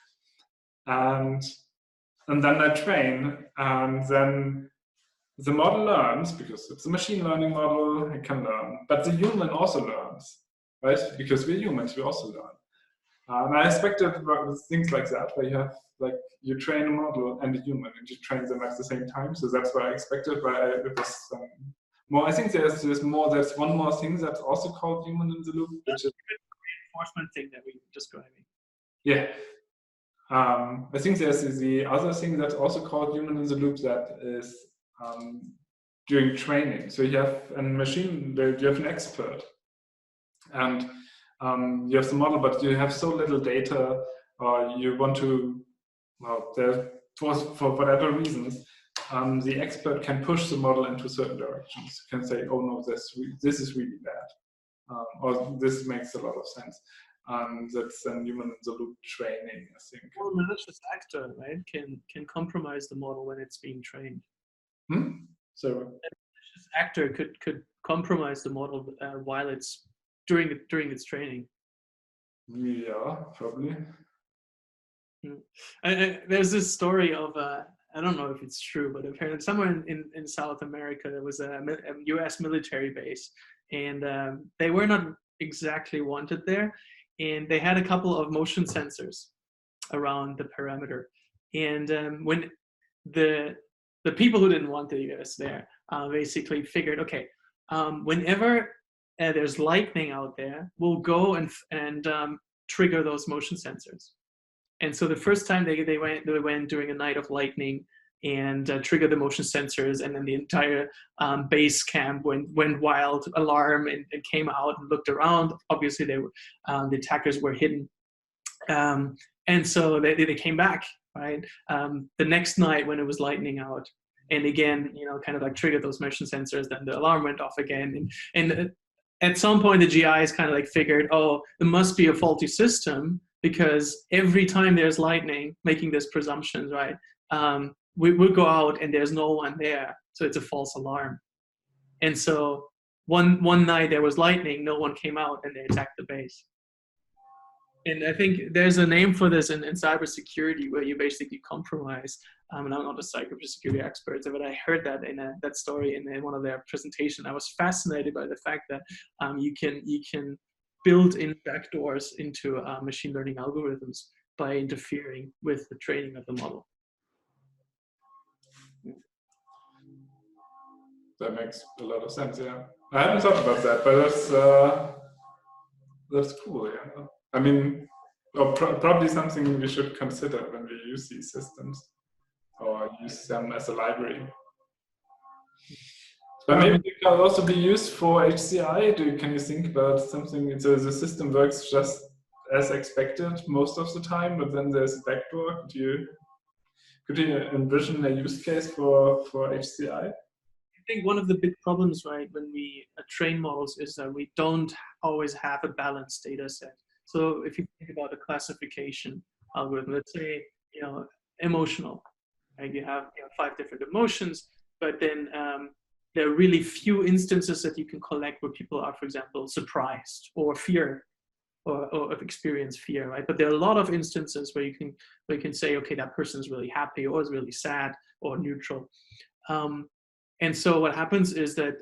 B: And then I train, and then the model learns, because it's a machine learning model, it can learn. But the human also learns, right? Because we're humans, we also learn. And I expected things like that, where you train a model and a human, and you train them at the same time. So that's what I expected, but it was more. I think there's one more thing that's also called human in the loop, which is
A: the reinforcement thing that we were describing.
B: Yeah. I think there's the other thing that's also called human in the loop, that is during training. So you have a machine, you have an expert, and you have the model, but you have so little data, or you want to, for whatever reasons, the expert can push the model into certain directions. Can say, oh no, this is really bad, or this makes a lot of sense. That's then human in the loop training, I think.
A: Well, a malicious actor, right, can compromise the model when it's being trained.
B: So
A: a malicious actor could compromise the model while it's during its training.
B: Yeah, probably.
A: Mm. There's this story of I don't know if it's true, but apparently somewhere in South America there was a U.S. military base, and they were not exactly wanted there, and they had a couple of motion sensors around the perimeter, and when the people who didn't want the U.S. there basically figured, okay, whenever there's lightning out there, we'll go and trigger those motion sensors. And so the first time they went during a night of lightning and triggered the motion sensors, and then the entire base camp went wild, alarm, and came out and looked around. Obviously, they were the attackers were hidden, and so they came back, right? The next night when it was lightning out, and again, you know, kind of like triggered those motion sensors. Then the alarm went off again, and at some point the GIs kind of like figured, oh, there must be a faulty system, because every time there's lightning, making this presumptions, right? We'll go out and there's no one there, so it's a false alarm. And so one night there was lightning, no one came out, and they attacked the base. And I think there's a name for this in cybersecurity, where you basically compromise. And I'm not a cybersecurity expert, but I heard that in that story in one of their presentations. I was fascinated by the fact that you can build in backdoors into machine learning algorithms by interfering with the training of the model.
B: That makes a lot of sense. Yeah, I haven't thought about that, but that's cool. Yeah, I mean, probably something we should consider when we use these systems, or use them as a library. But maybe it can also be used for HCI. Can you think about something? So the system works just as expected most of the time, but then there's a backdoor. Could you envision a use case for HCI?
A: I think one of the big problems, right, when we train models is that we don't always have a balanced data set. So if you think about a classification algorithm, let's say, you know, emotional, right? You have 5 different emotions, but then there are really few instances that you can collect where people are, for example, surprised or fear or experience fear, right? But there are a lot of instances where you can say, okay, that person is really happy or is really sad or neutral. And so what happens is that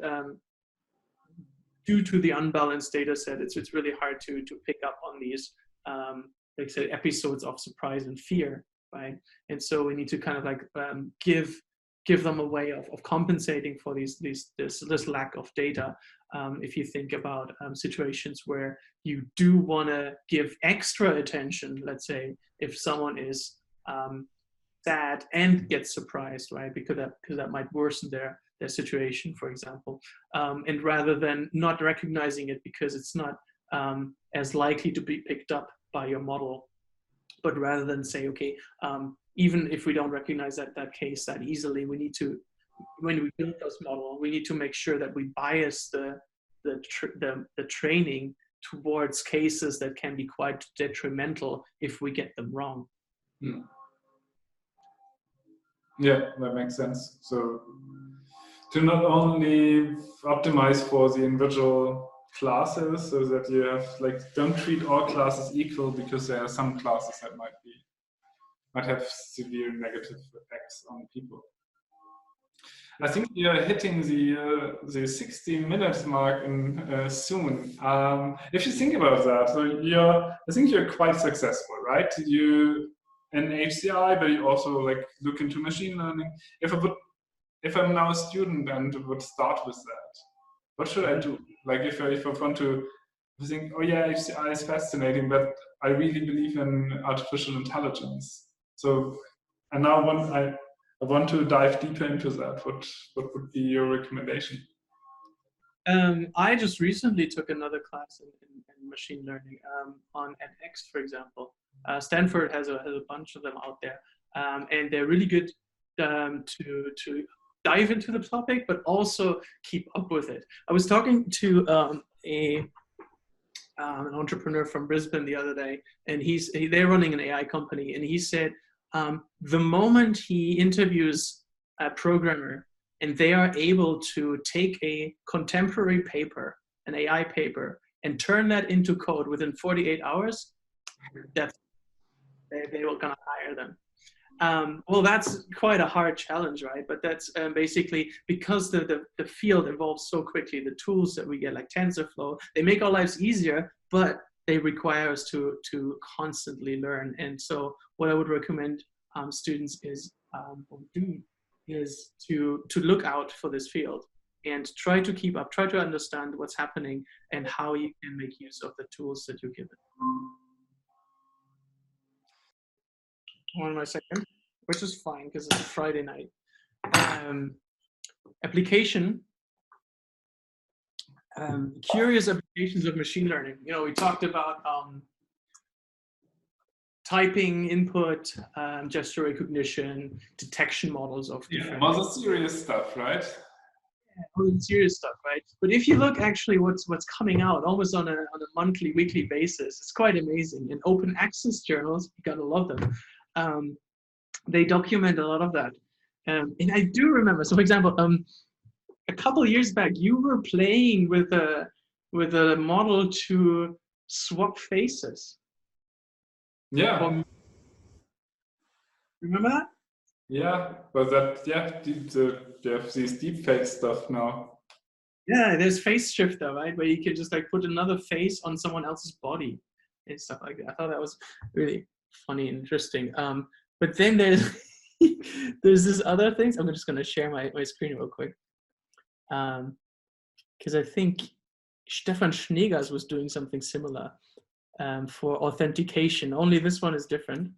A: due to the unbalanced data set, it's really hard to pick up on these, like I said, episodes of surprise and fear, right? And so we need to kind of like give them a way of compensating for this lack of data. If you think about situations where you do want to give extra attention, let's say if someone is sad and gets surprised, right? Because that might worsen their situation, for example. And rather than not recognizing it because it's not as likely to be picked up by your model, but rather than say, okay, even if we don't recognize that case that easily, we need to, when we build this model, we need to make sure that we bias the training towards cases that can be quite detrimental if we get them wrong.
B: Hmm. Yeah, that makes sense. So to not only optimize for the individual classes, so that you have don't treat all classes equal, because there are some classes that might have severe negative effects on people. I think you're hitting the 60 minutes mark soon. If you think about that, so I think you're quite successful, right? You in HCI, but you also look into machine learning. If I'm now a student and would start with that, what should I do? If I want to think, oh yeah, HCI is fascinating, but I really believe in artificial intelligence. So, and now I want to dive deeper into that. What would be your recommendation?
A: I just recently took another class in machine learning on edX, for example. Stanford has a bunch of them out there, and they're really good to dive into the topic, but also keep up with it. I was talking to an entrepreneur from Brisbane the other day, and they're running an AI company, and he said the moment he interviews a programmer and they are able to take a contemporary paper, an AI paper, and turn that into code within 48 hours, they were gonna hire them. Well, that's quite a hard challenge, right? But that's basically because the field evolves so quickly. The tools that we get, like TensorFlow, they make our lives easier, but they require us to constantly learn. And so, what I would recommend students is to look out for this field and try to keep up, try to understand what's happening and how you can make use of the tools that you're given. 1 second, which is fine because it's a Friday night. Application, curious applications of machine learning. You know, we talked about typing input, gesture recognition, detection models of different.
B: More the serious stuff, right?
A: All the serious stuff, right? But if you look actually what's coming out almost on a monthly, weekly basis, it's quite amazing. And open access journals, you gotta love them. They document a lot of that. And I do remember, so for example, a couple of years back, you were playing with a model to swap faces.
B: Yeah.
A: Remember that?
B: Yeah, but they have these deepfake stuff now.
A: Yeah, there's face shifter, right? Where you can just like put another face on someone else's body and stuff like that. I thought that was really funny and interesting. But then there's this other things. I'm just gonna share my screen real quick. Because I think Stefan Schneegers was doing something similar for authentication. Only this one is different.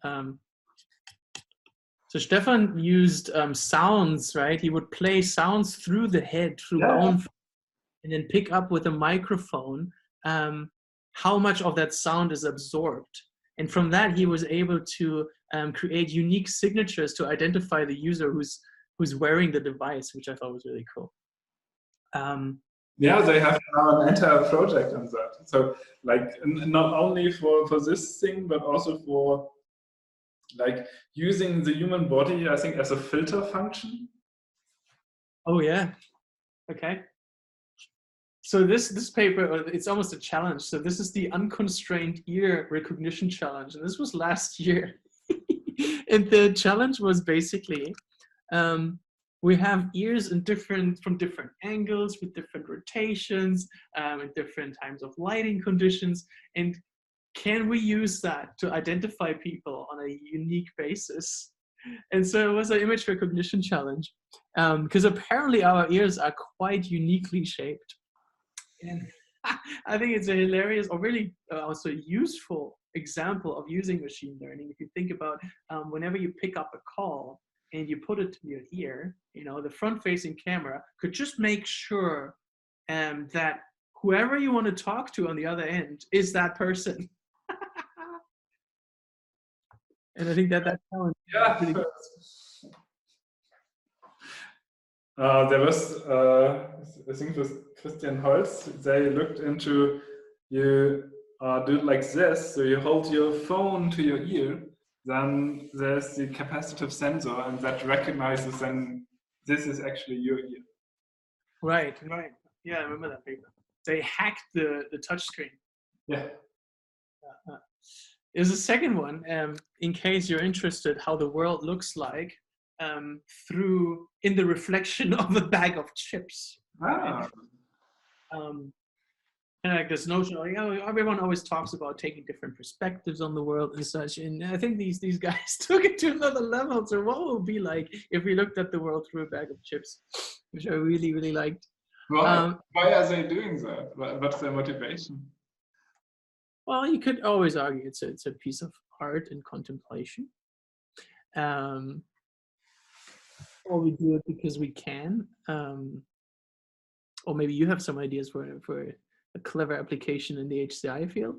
A: So Stefan used sounds, right? He would play sounds through the head, through bone, and then pick up with a microphone how much of that sound is absorbed. And from that, he was able to create unique signatures to identify the user who's wearing the device, which I thought was really cool.
B: Yeah, they have now an entire project on that. So like not only for this thing, but also for like using the human body, I think, as a filter function.
A: Oh yeah, okay. So this paper, it's almost a challenge. So this is the unconstrained ear recognition challenge, and this was last year. And the challenge was basically, we have ears from different angles, with different rotations, and different times of lighting conditions, and can we use that to identify people on a unique basis? And so it was an image recognition challenge, because apparently our ears are quite uniquely shaped. And I think it's a hilarious or really also useful example of using machine learning. If you think about whenever you pick up a call and you put it to your ear, you know, the front-facing camera could just make sure that whoever you want to talk to on the other end is that person. And I think that challenge.
B: Yeah. Really there was, I think it was Christian Holz. They looked into you do it like this. So you hold your phone to your ear. Then there's the capacitive sensor, and that recognizes then this is actually your ear.
A: Right. Yeah, I remember that paper. They hacked the touchscreen.
B: Yeah.
A: There's a second one, in case you're interested, how the world looks like in the reflection of a bag of chips.
B: Ah.
A: And like this notion, you know, everyone always talks about taking different perspectives on the world and such. And I think these guys took it to another level. So what would it be like if we looked at the world through a bag of chips, which I really, really liked.
B: Why are they doing that? What's their motivation?
A: Well, you could always argue it's a piece of art and contemplation. Or we do it because we can. Or maybe you have some ideas for a clever application in the HCI field.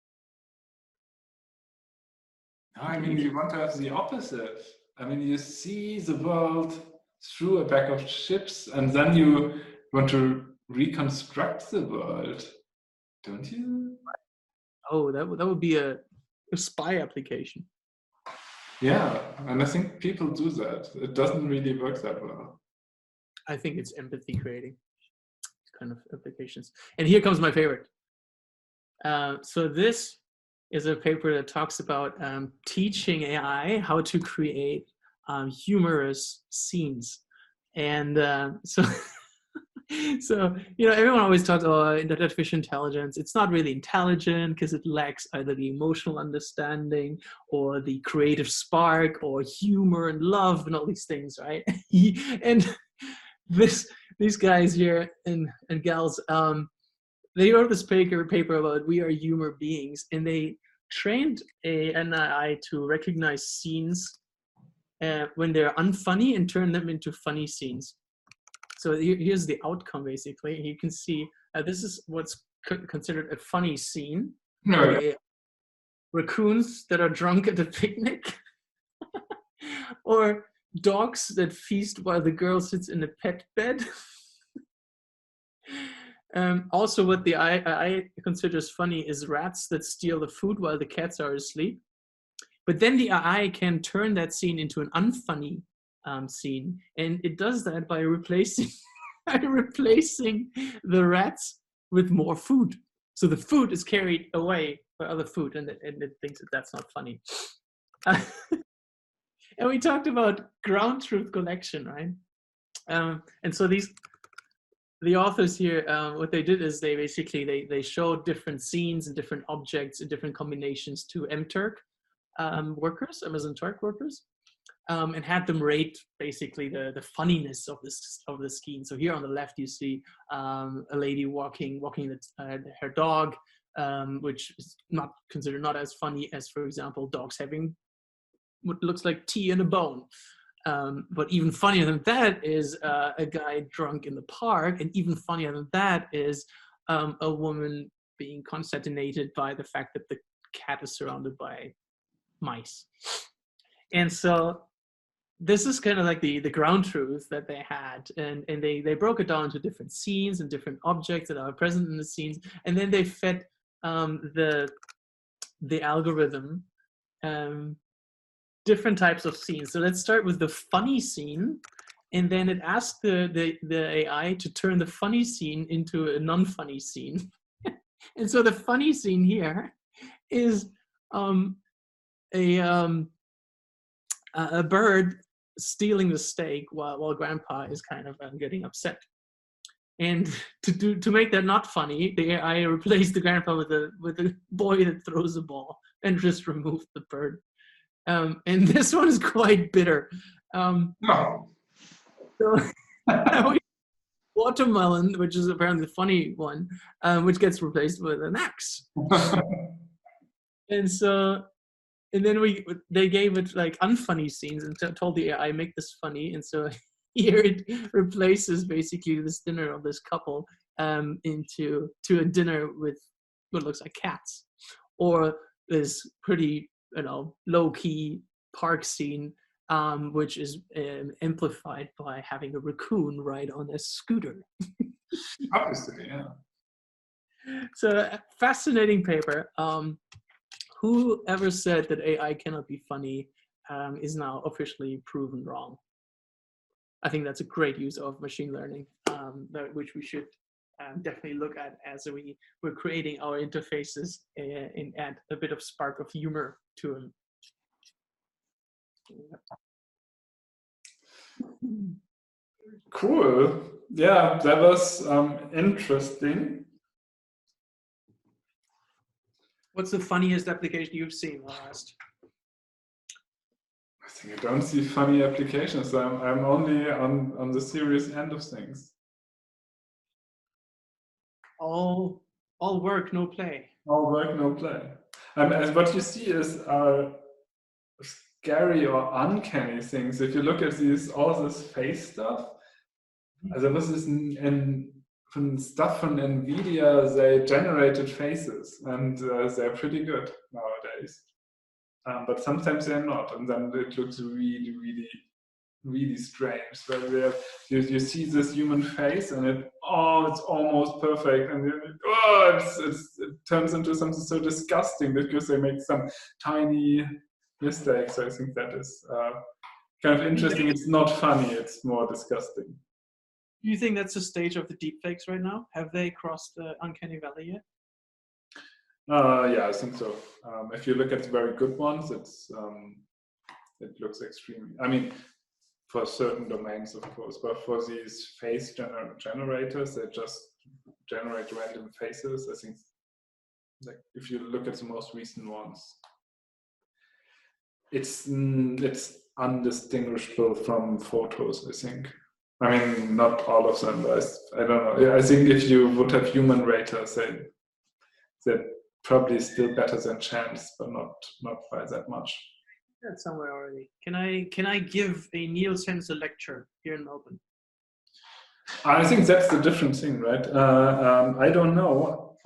B: No, I mean, you want to have the opposite. I mean, you see the world through a bag of chips, and then you want to reconstruct the world, don't you?
A: Oh, that would be a spy application.
B: Yeah, and I think people do that. It doesn't really work that well.
A: I think it's empathy creating kind of applications. And here comes my favorite. So this is a paper that talks about teaching AI how to create humorous scenes. And so so everyone always talks about artificial intelligence. It's not really intelligent because it lacks either the emotional understanding or the creative spark or humor and love and all these things, right? And these guys here and gals, they wrote this paper about we are humor beings, and they trained an AI to recognize scenes when they're unfunny and turn them into funny scenes. So here's the outcome, basically. You can see this is what's considered a funny scene.
B: No.
A: Raccoons that are drunk at a picnic, or dogs that feast while the girl sits in a pet bed. Also, what the AI considers funny is rats that steal the food while the cats are asleep. But then the AI can turn that scene into an unfunny scene, and it does that by replacing the rats with more food. So the food is carried away by other food, and it thinks that that's not funny. And we talked about ground truth collection, right? And so the authors here, what they did is they basically they showed different scenes and different objects and different combinations to MTurk workers, Amazon Turk workers, and had them rate basically the funniness of the scheme. So here on the left you see a lady walking her dog, which is not considered not as funny as, for example, dogs having what looks like tea in a bone. But even funnier than that is a guy drunk in the park, and even funnier than that is a woman being consternated by the fact that the cat is surrounded by mice. And so this is kind of like the ground truth that they had, and they broke it down into different scenes and different objects that are present in the scenes, and then they fed the algorithm different types of scenes. So let's start with the funny scene, and then it asked the AI to turn the funny scene into a non-funny scene. And so the funny scene here is a bird stealing the steak while grandpa is kind of getting upset. And to make that not funny, the AI replaced the grandpa with a boy that throws a ball and just removed the bird. And this one is quite bitter.
B: No.
A: So watermelon, which is apparently the funny one, which gets replaced with an axe. And then they gave it like unfunny scenes and told the AI, make this funny. And so here it replaces basically this dinner of this couple into a dinner with what looks like cats, or this pretty low-key park scene, which is amplified by having a raccoon ride on a scooter.
B: Obviously, yeah.
A: So fascinating paper. Whoever said that AI cannot be funny is now officially proven wrong. I think that's a great use of machine learning, which we should definitely look at as we're creating our interfaces and add a bit of spark of humor to them.
B: Cool. Yeah, that was interesting.
A: What's the funniest application you've seen last?
B: I think I don't see funny applications. I'm only on the serious end of things.
A: All work, no play.
B: All work, no play. And what you see is scary or uncanny things. If you look at all this face stuff, there was this stuff from NVIDIA, they generated faces, and they're pretty good nowadays. But sometimes they're not, and then it looks really, really, really strange. So you see this human face, and it's almost perfect, and it turns into something so disgusting because they make some tiny mistakes. So I think that is kind of interesting. It's not funny; it's more disgusting.
A: Do you think that's the stage of the deepfakes right now? Have they crossed the uncanny valley yet?
B: Yeah, I think so. If you look at the very good ones, it looks extremely. I mean, for certain domains, of course, but for these face generators, they just generate random faces. I think, like, if you look at the most recent ones, it's undistinguishable from photos, I think. I mean, not all of them, but I don't know. I think if you would have human raters, they're probably still better than chance, but not by that much.
A: That's somewhere already. Can I give a Niels Henze lecture here in Melbourne?
B: I think that's the different thing, right? I don't know.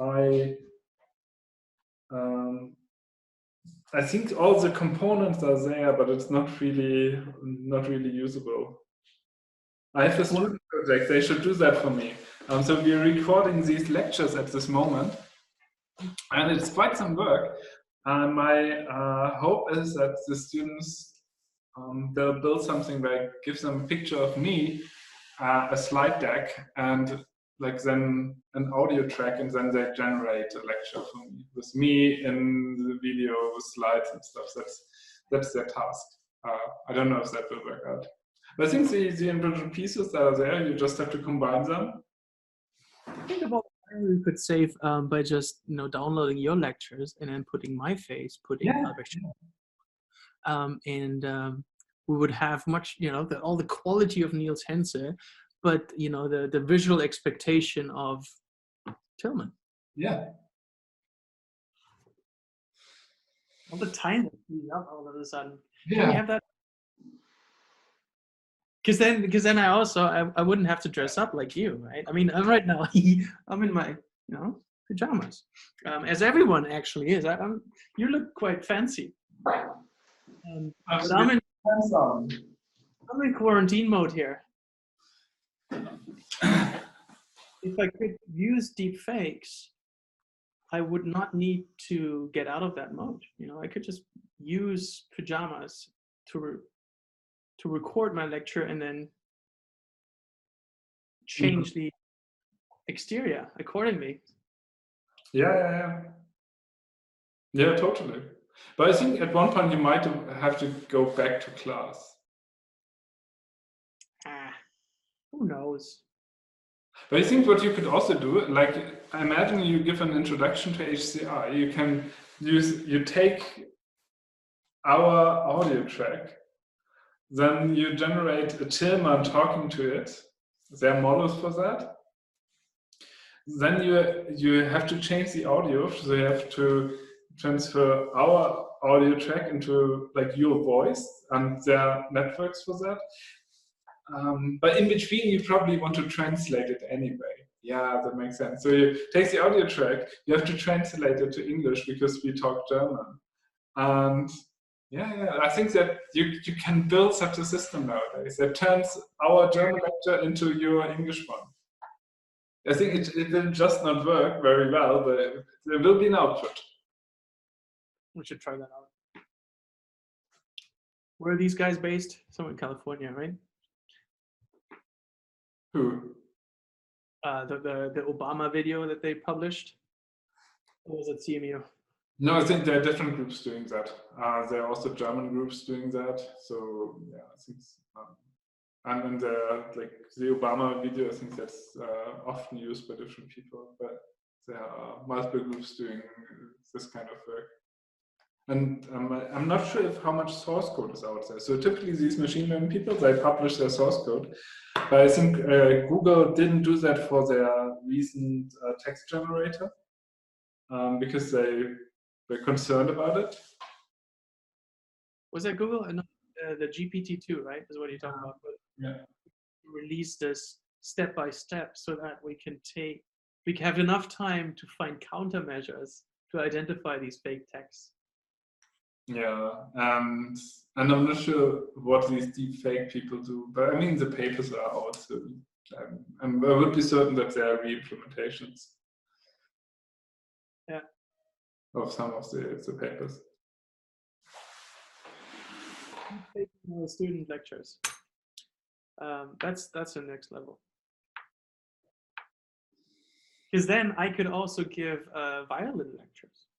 B: I think all the components are there, but it's not really usable. I have a student project. They should do that for me. So we're recording these lectures at this moment, and it's quite some work. My hope is that the students they'll build something that gives them a picture of me, a slide deck, and like then an audio track, and then they generate a lecture for me with me in the video with slides and stuff. That's their task. I don't know if that will work out. But I think the individual pieces that are there, you just have to combine them.
A: Think about what we could save by just downloading your lectures and then putting my face, Albert, and we would have much, all the quality of Niels Henze, but the visual expectation of Tillman.
B: Yeah.
A: All the time that frees up all of a sudden.
B: Yeah.
A: Can we have that? Because then I wouldn't have to dress up like you, right? I mean, right now I'm in my pajamas, as everyone actually is. You look quite fancy. But I'm in quarantine mode here. If I could use deep fakes, I would not need to get out of that mode. I could just use pajamas to record my lecture and then change the exterior accordingly.
B: Yeah, totally. But I think at one point you might have to go back to class.
A: Who knows?
B: But I think what you could also do, like, imagine you give an introduction to HCI. You take our audio track, then you generate a Tillman talking to it. There are models for that. Then you have to change the audio, so you have to transfer our audio track into like your voice, and there are networks for that. But in between, you probably want to translate it anyway. Yeah, that makes sense. So you take the audio track, you have to translate it to English because we talk German. And yeah, I think that you can build such a system nowadays that turns our German lecture into your English one. I think it will just not work very well, but there will be an output.
A: We should try that out. Where are these guys based? Somewhere in California, right?
B: Who?
A: The Obama video that they published. Or was it CMU?
B: No, I think there are different groups doing that. There are also German groups doing that. So yeah, I think. And then the Obama video, I think that's often used by different people, but there are multiple groups doing this kind of work. And I'm not sure how much source code is out there. So typically these machine learning people, they publish their source code. But I think Google didn't do that for their recent text generator because they were concerned about it.
A: Was that Google? The GPT-2, right? Is what you're talking about.
B: Yeah.
A: Release this step by step so that we can have enough time to find countermeasures to identify these fake texts.
B: Yeah, and I'm not sure what these deep fake people do, but I mean the papers are out, so I would be certain that there are re-implementations.
A: Yeah.
B: Of some of the papers.
A: Student lectures. That's the next level. Because then I could also give violin lectures.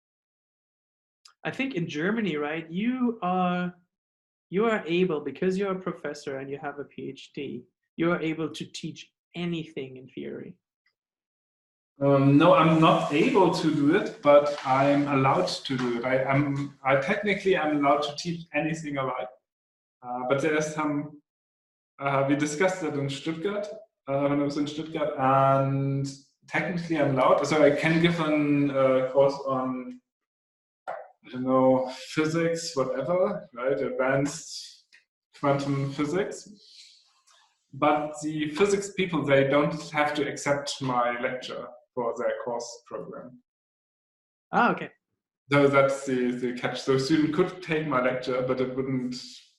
A: I think in Germany, right, you are able, because you're a professor and you have a PhD, you are able to teach anything in theory.
B: No, I'm not able to do it, but I'm allowed to do it. I technically I'm allowed to teach anything I like. But there is some. We discussed that in Stuttgart when I was in Stuttgart, and technically I'm allowed. So I can give a course on, I don't know, physics, whatever, right? Advanced quantum physics. But the physics people, they don't have to accept my lecture for their course program.
A: Ah, okay.
B: So that's the catch. So a student could take my lecture, but it wouldn't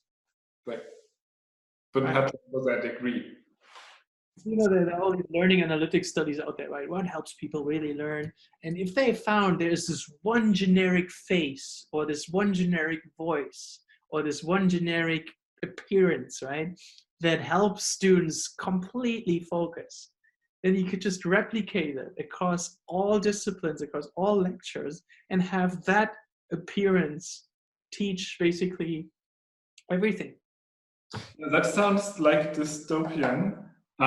B: happen for their degree.
A: You know, there are all these learning analytics studies out there, right? What helps people really learn? And if they found there's this one generic face, or this one generic voice, or this one generic appearance, right, that helps students completely focus, then you could just replicate it across all disciplines, across all lectures, and have that appearance teach basically everything.
B: That sounds like dystopian.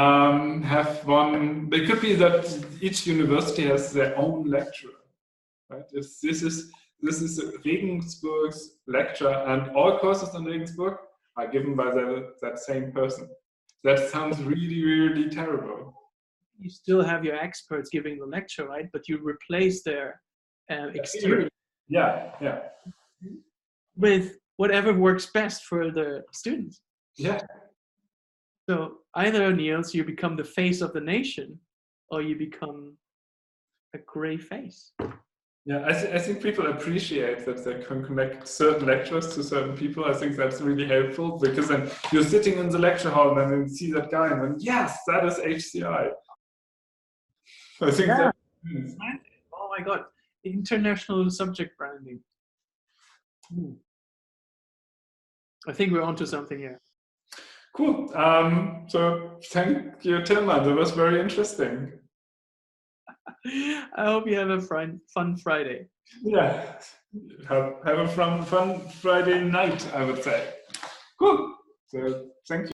B: It could be that each university has their own lecturer, right? If this is Regensburg's lecture, and all courses in Regensburg are given by that same person. That sounds really, really terrible.
A: You still have your experts giving the lecture, right? But you replace their exterior.
B: Yeah.
A: With whatever works best for the students.
B: Yeah.
A: So either, Niels, you become the face of the nation, or you become a gray face.
B: Yeah, I think people appreciate that they can connect certain lectures to certain people. I think that's really helpful, because then you're sitting in the lecture hall and then you see that guy and then, yes, that is HCI. I think that.
A: Oh my God, international subject branding. I think we're onto something here.
B: Cool. So thank you, Tilman. That was very interesting.
A: I hope you have a fun Friday.
B: Yeah, have a fun Friday night, I would say. Cool. So thank you.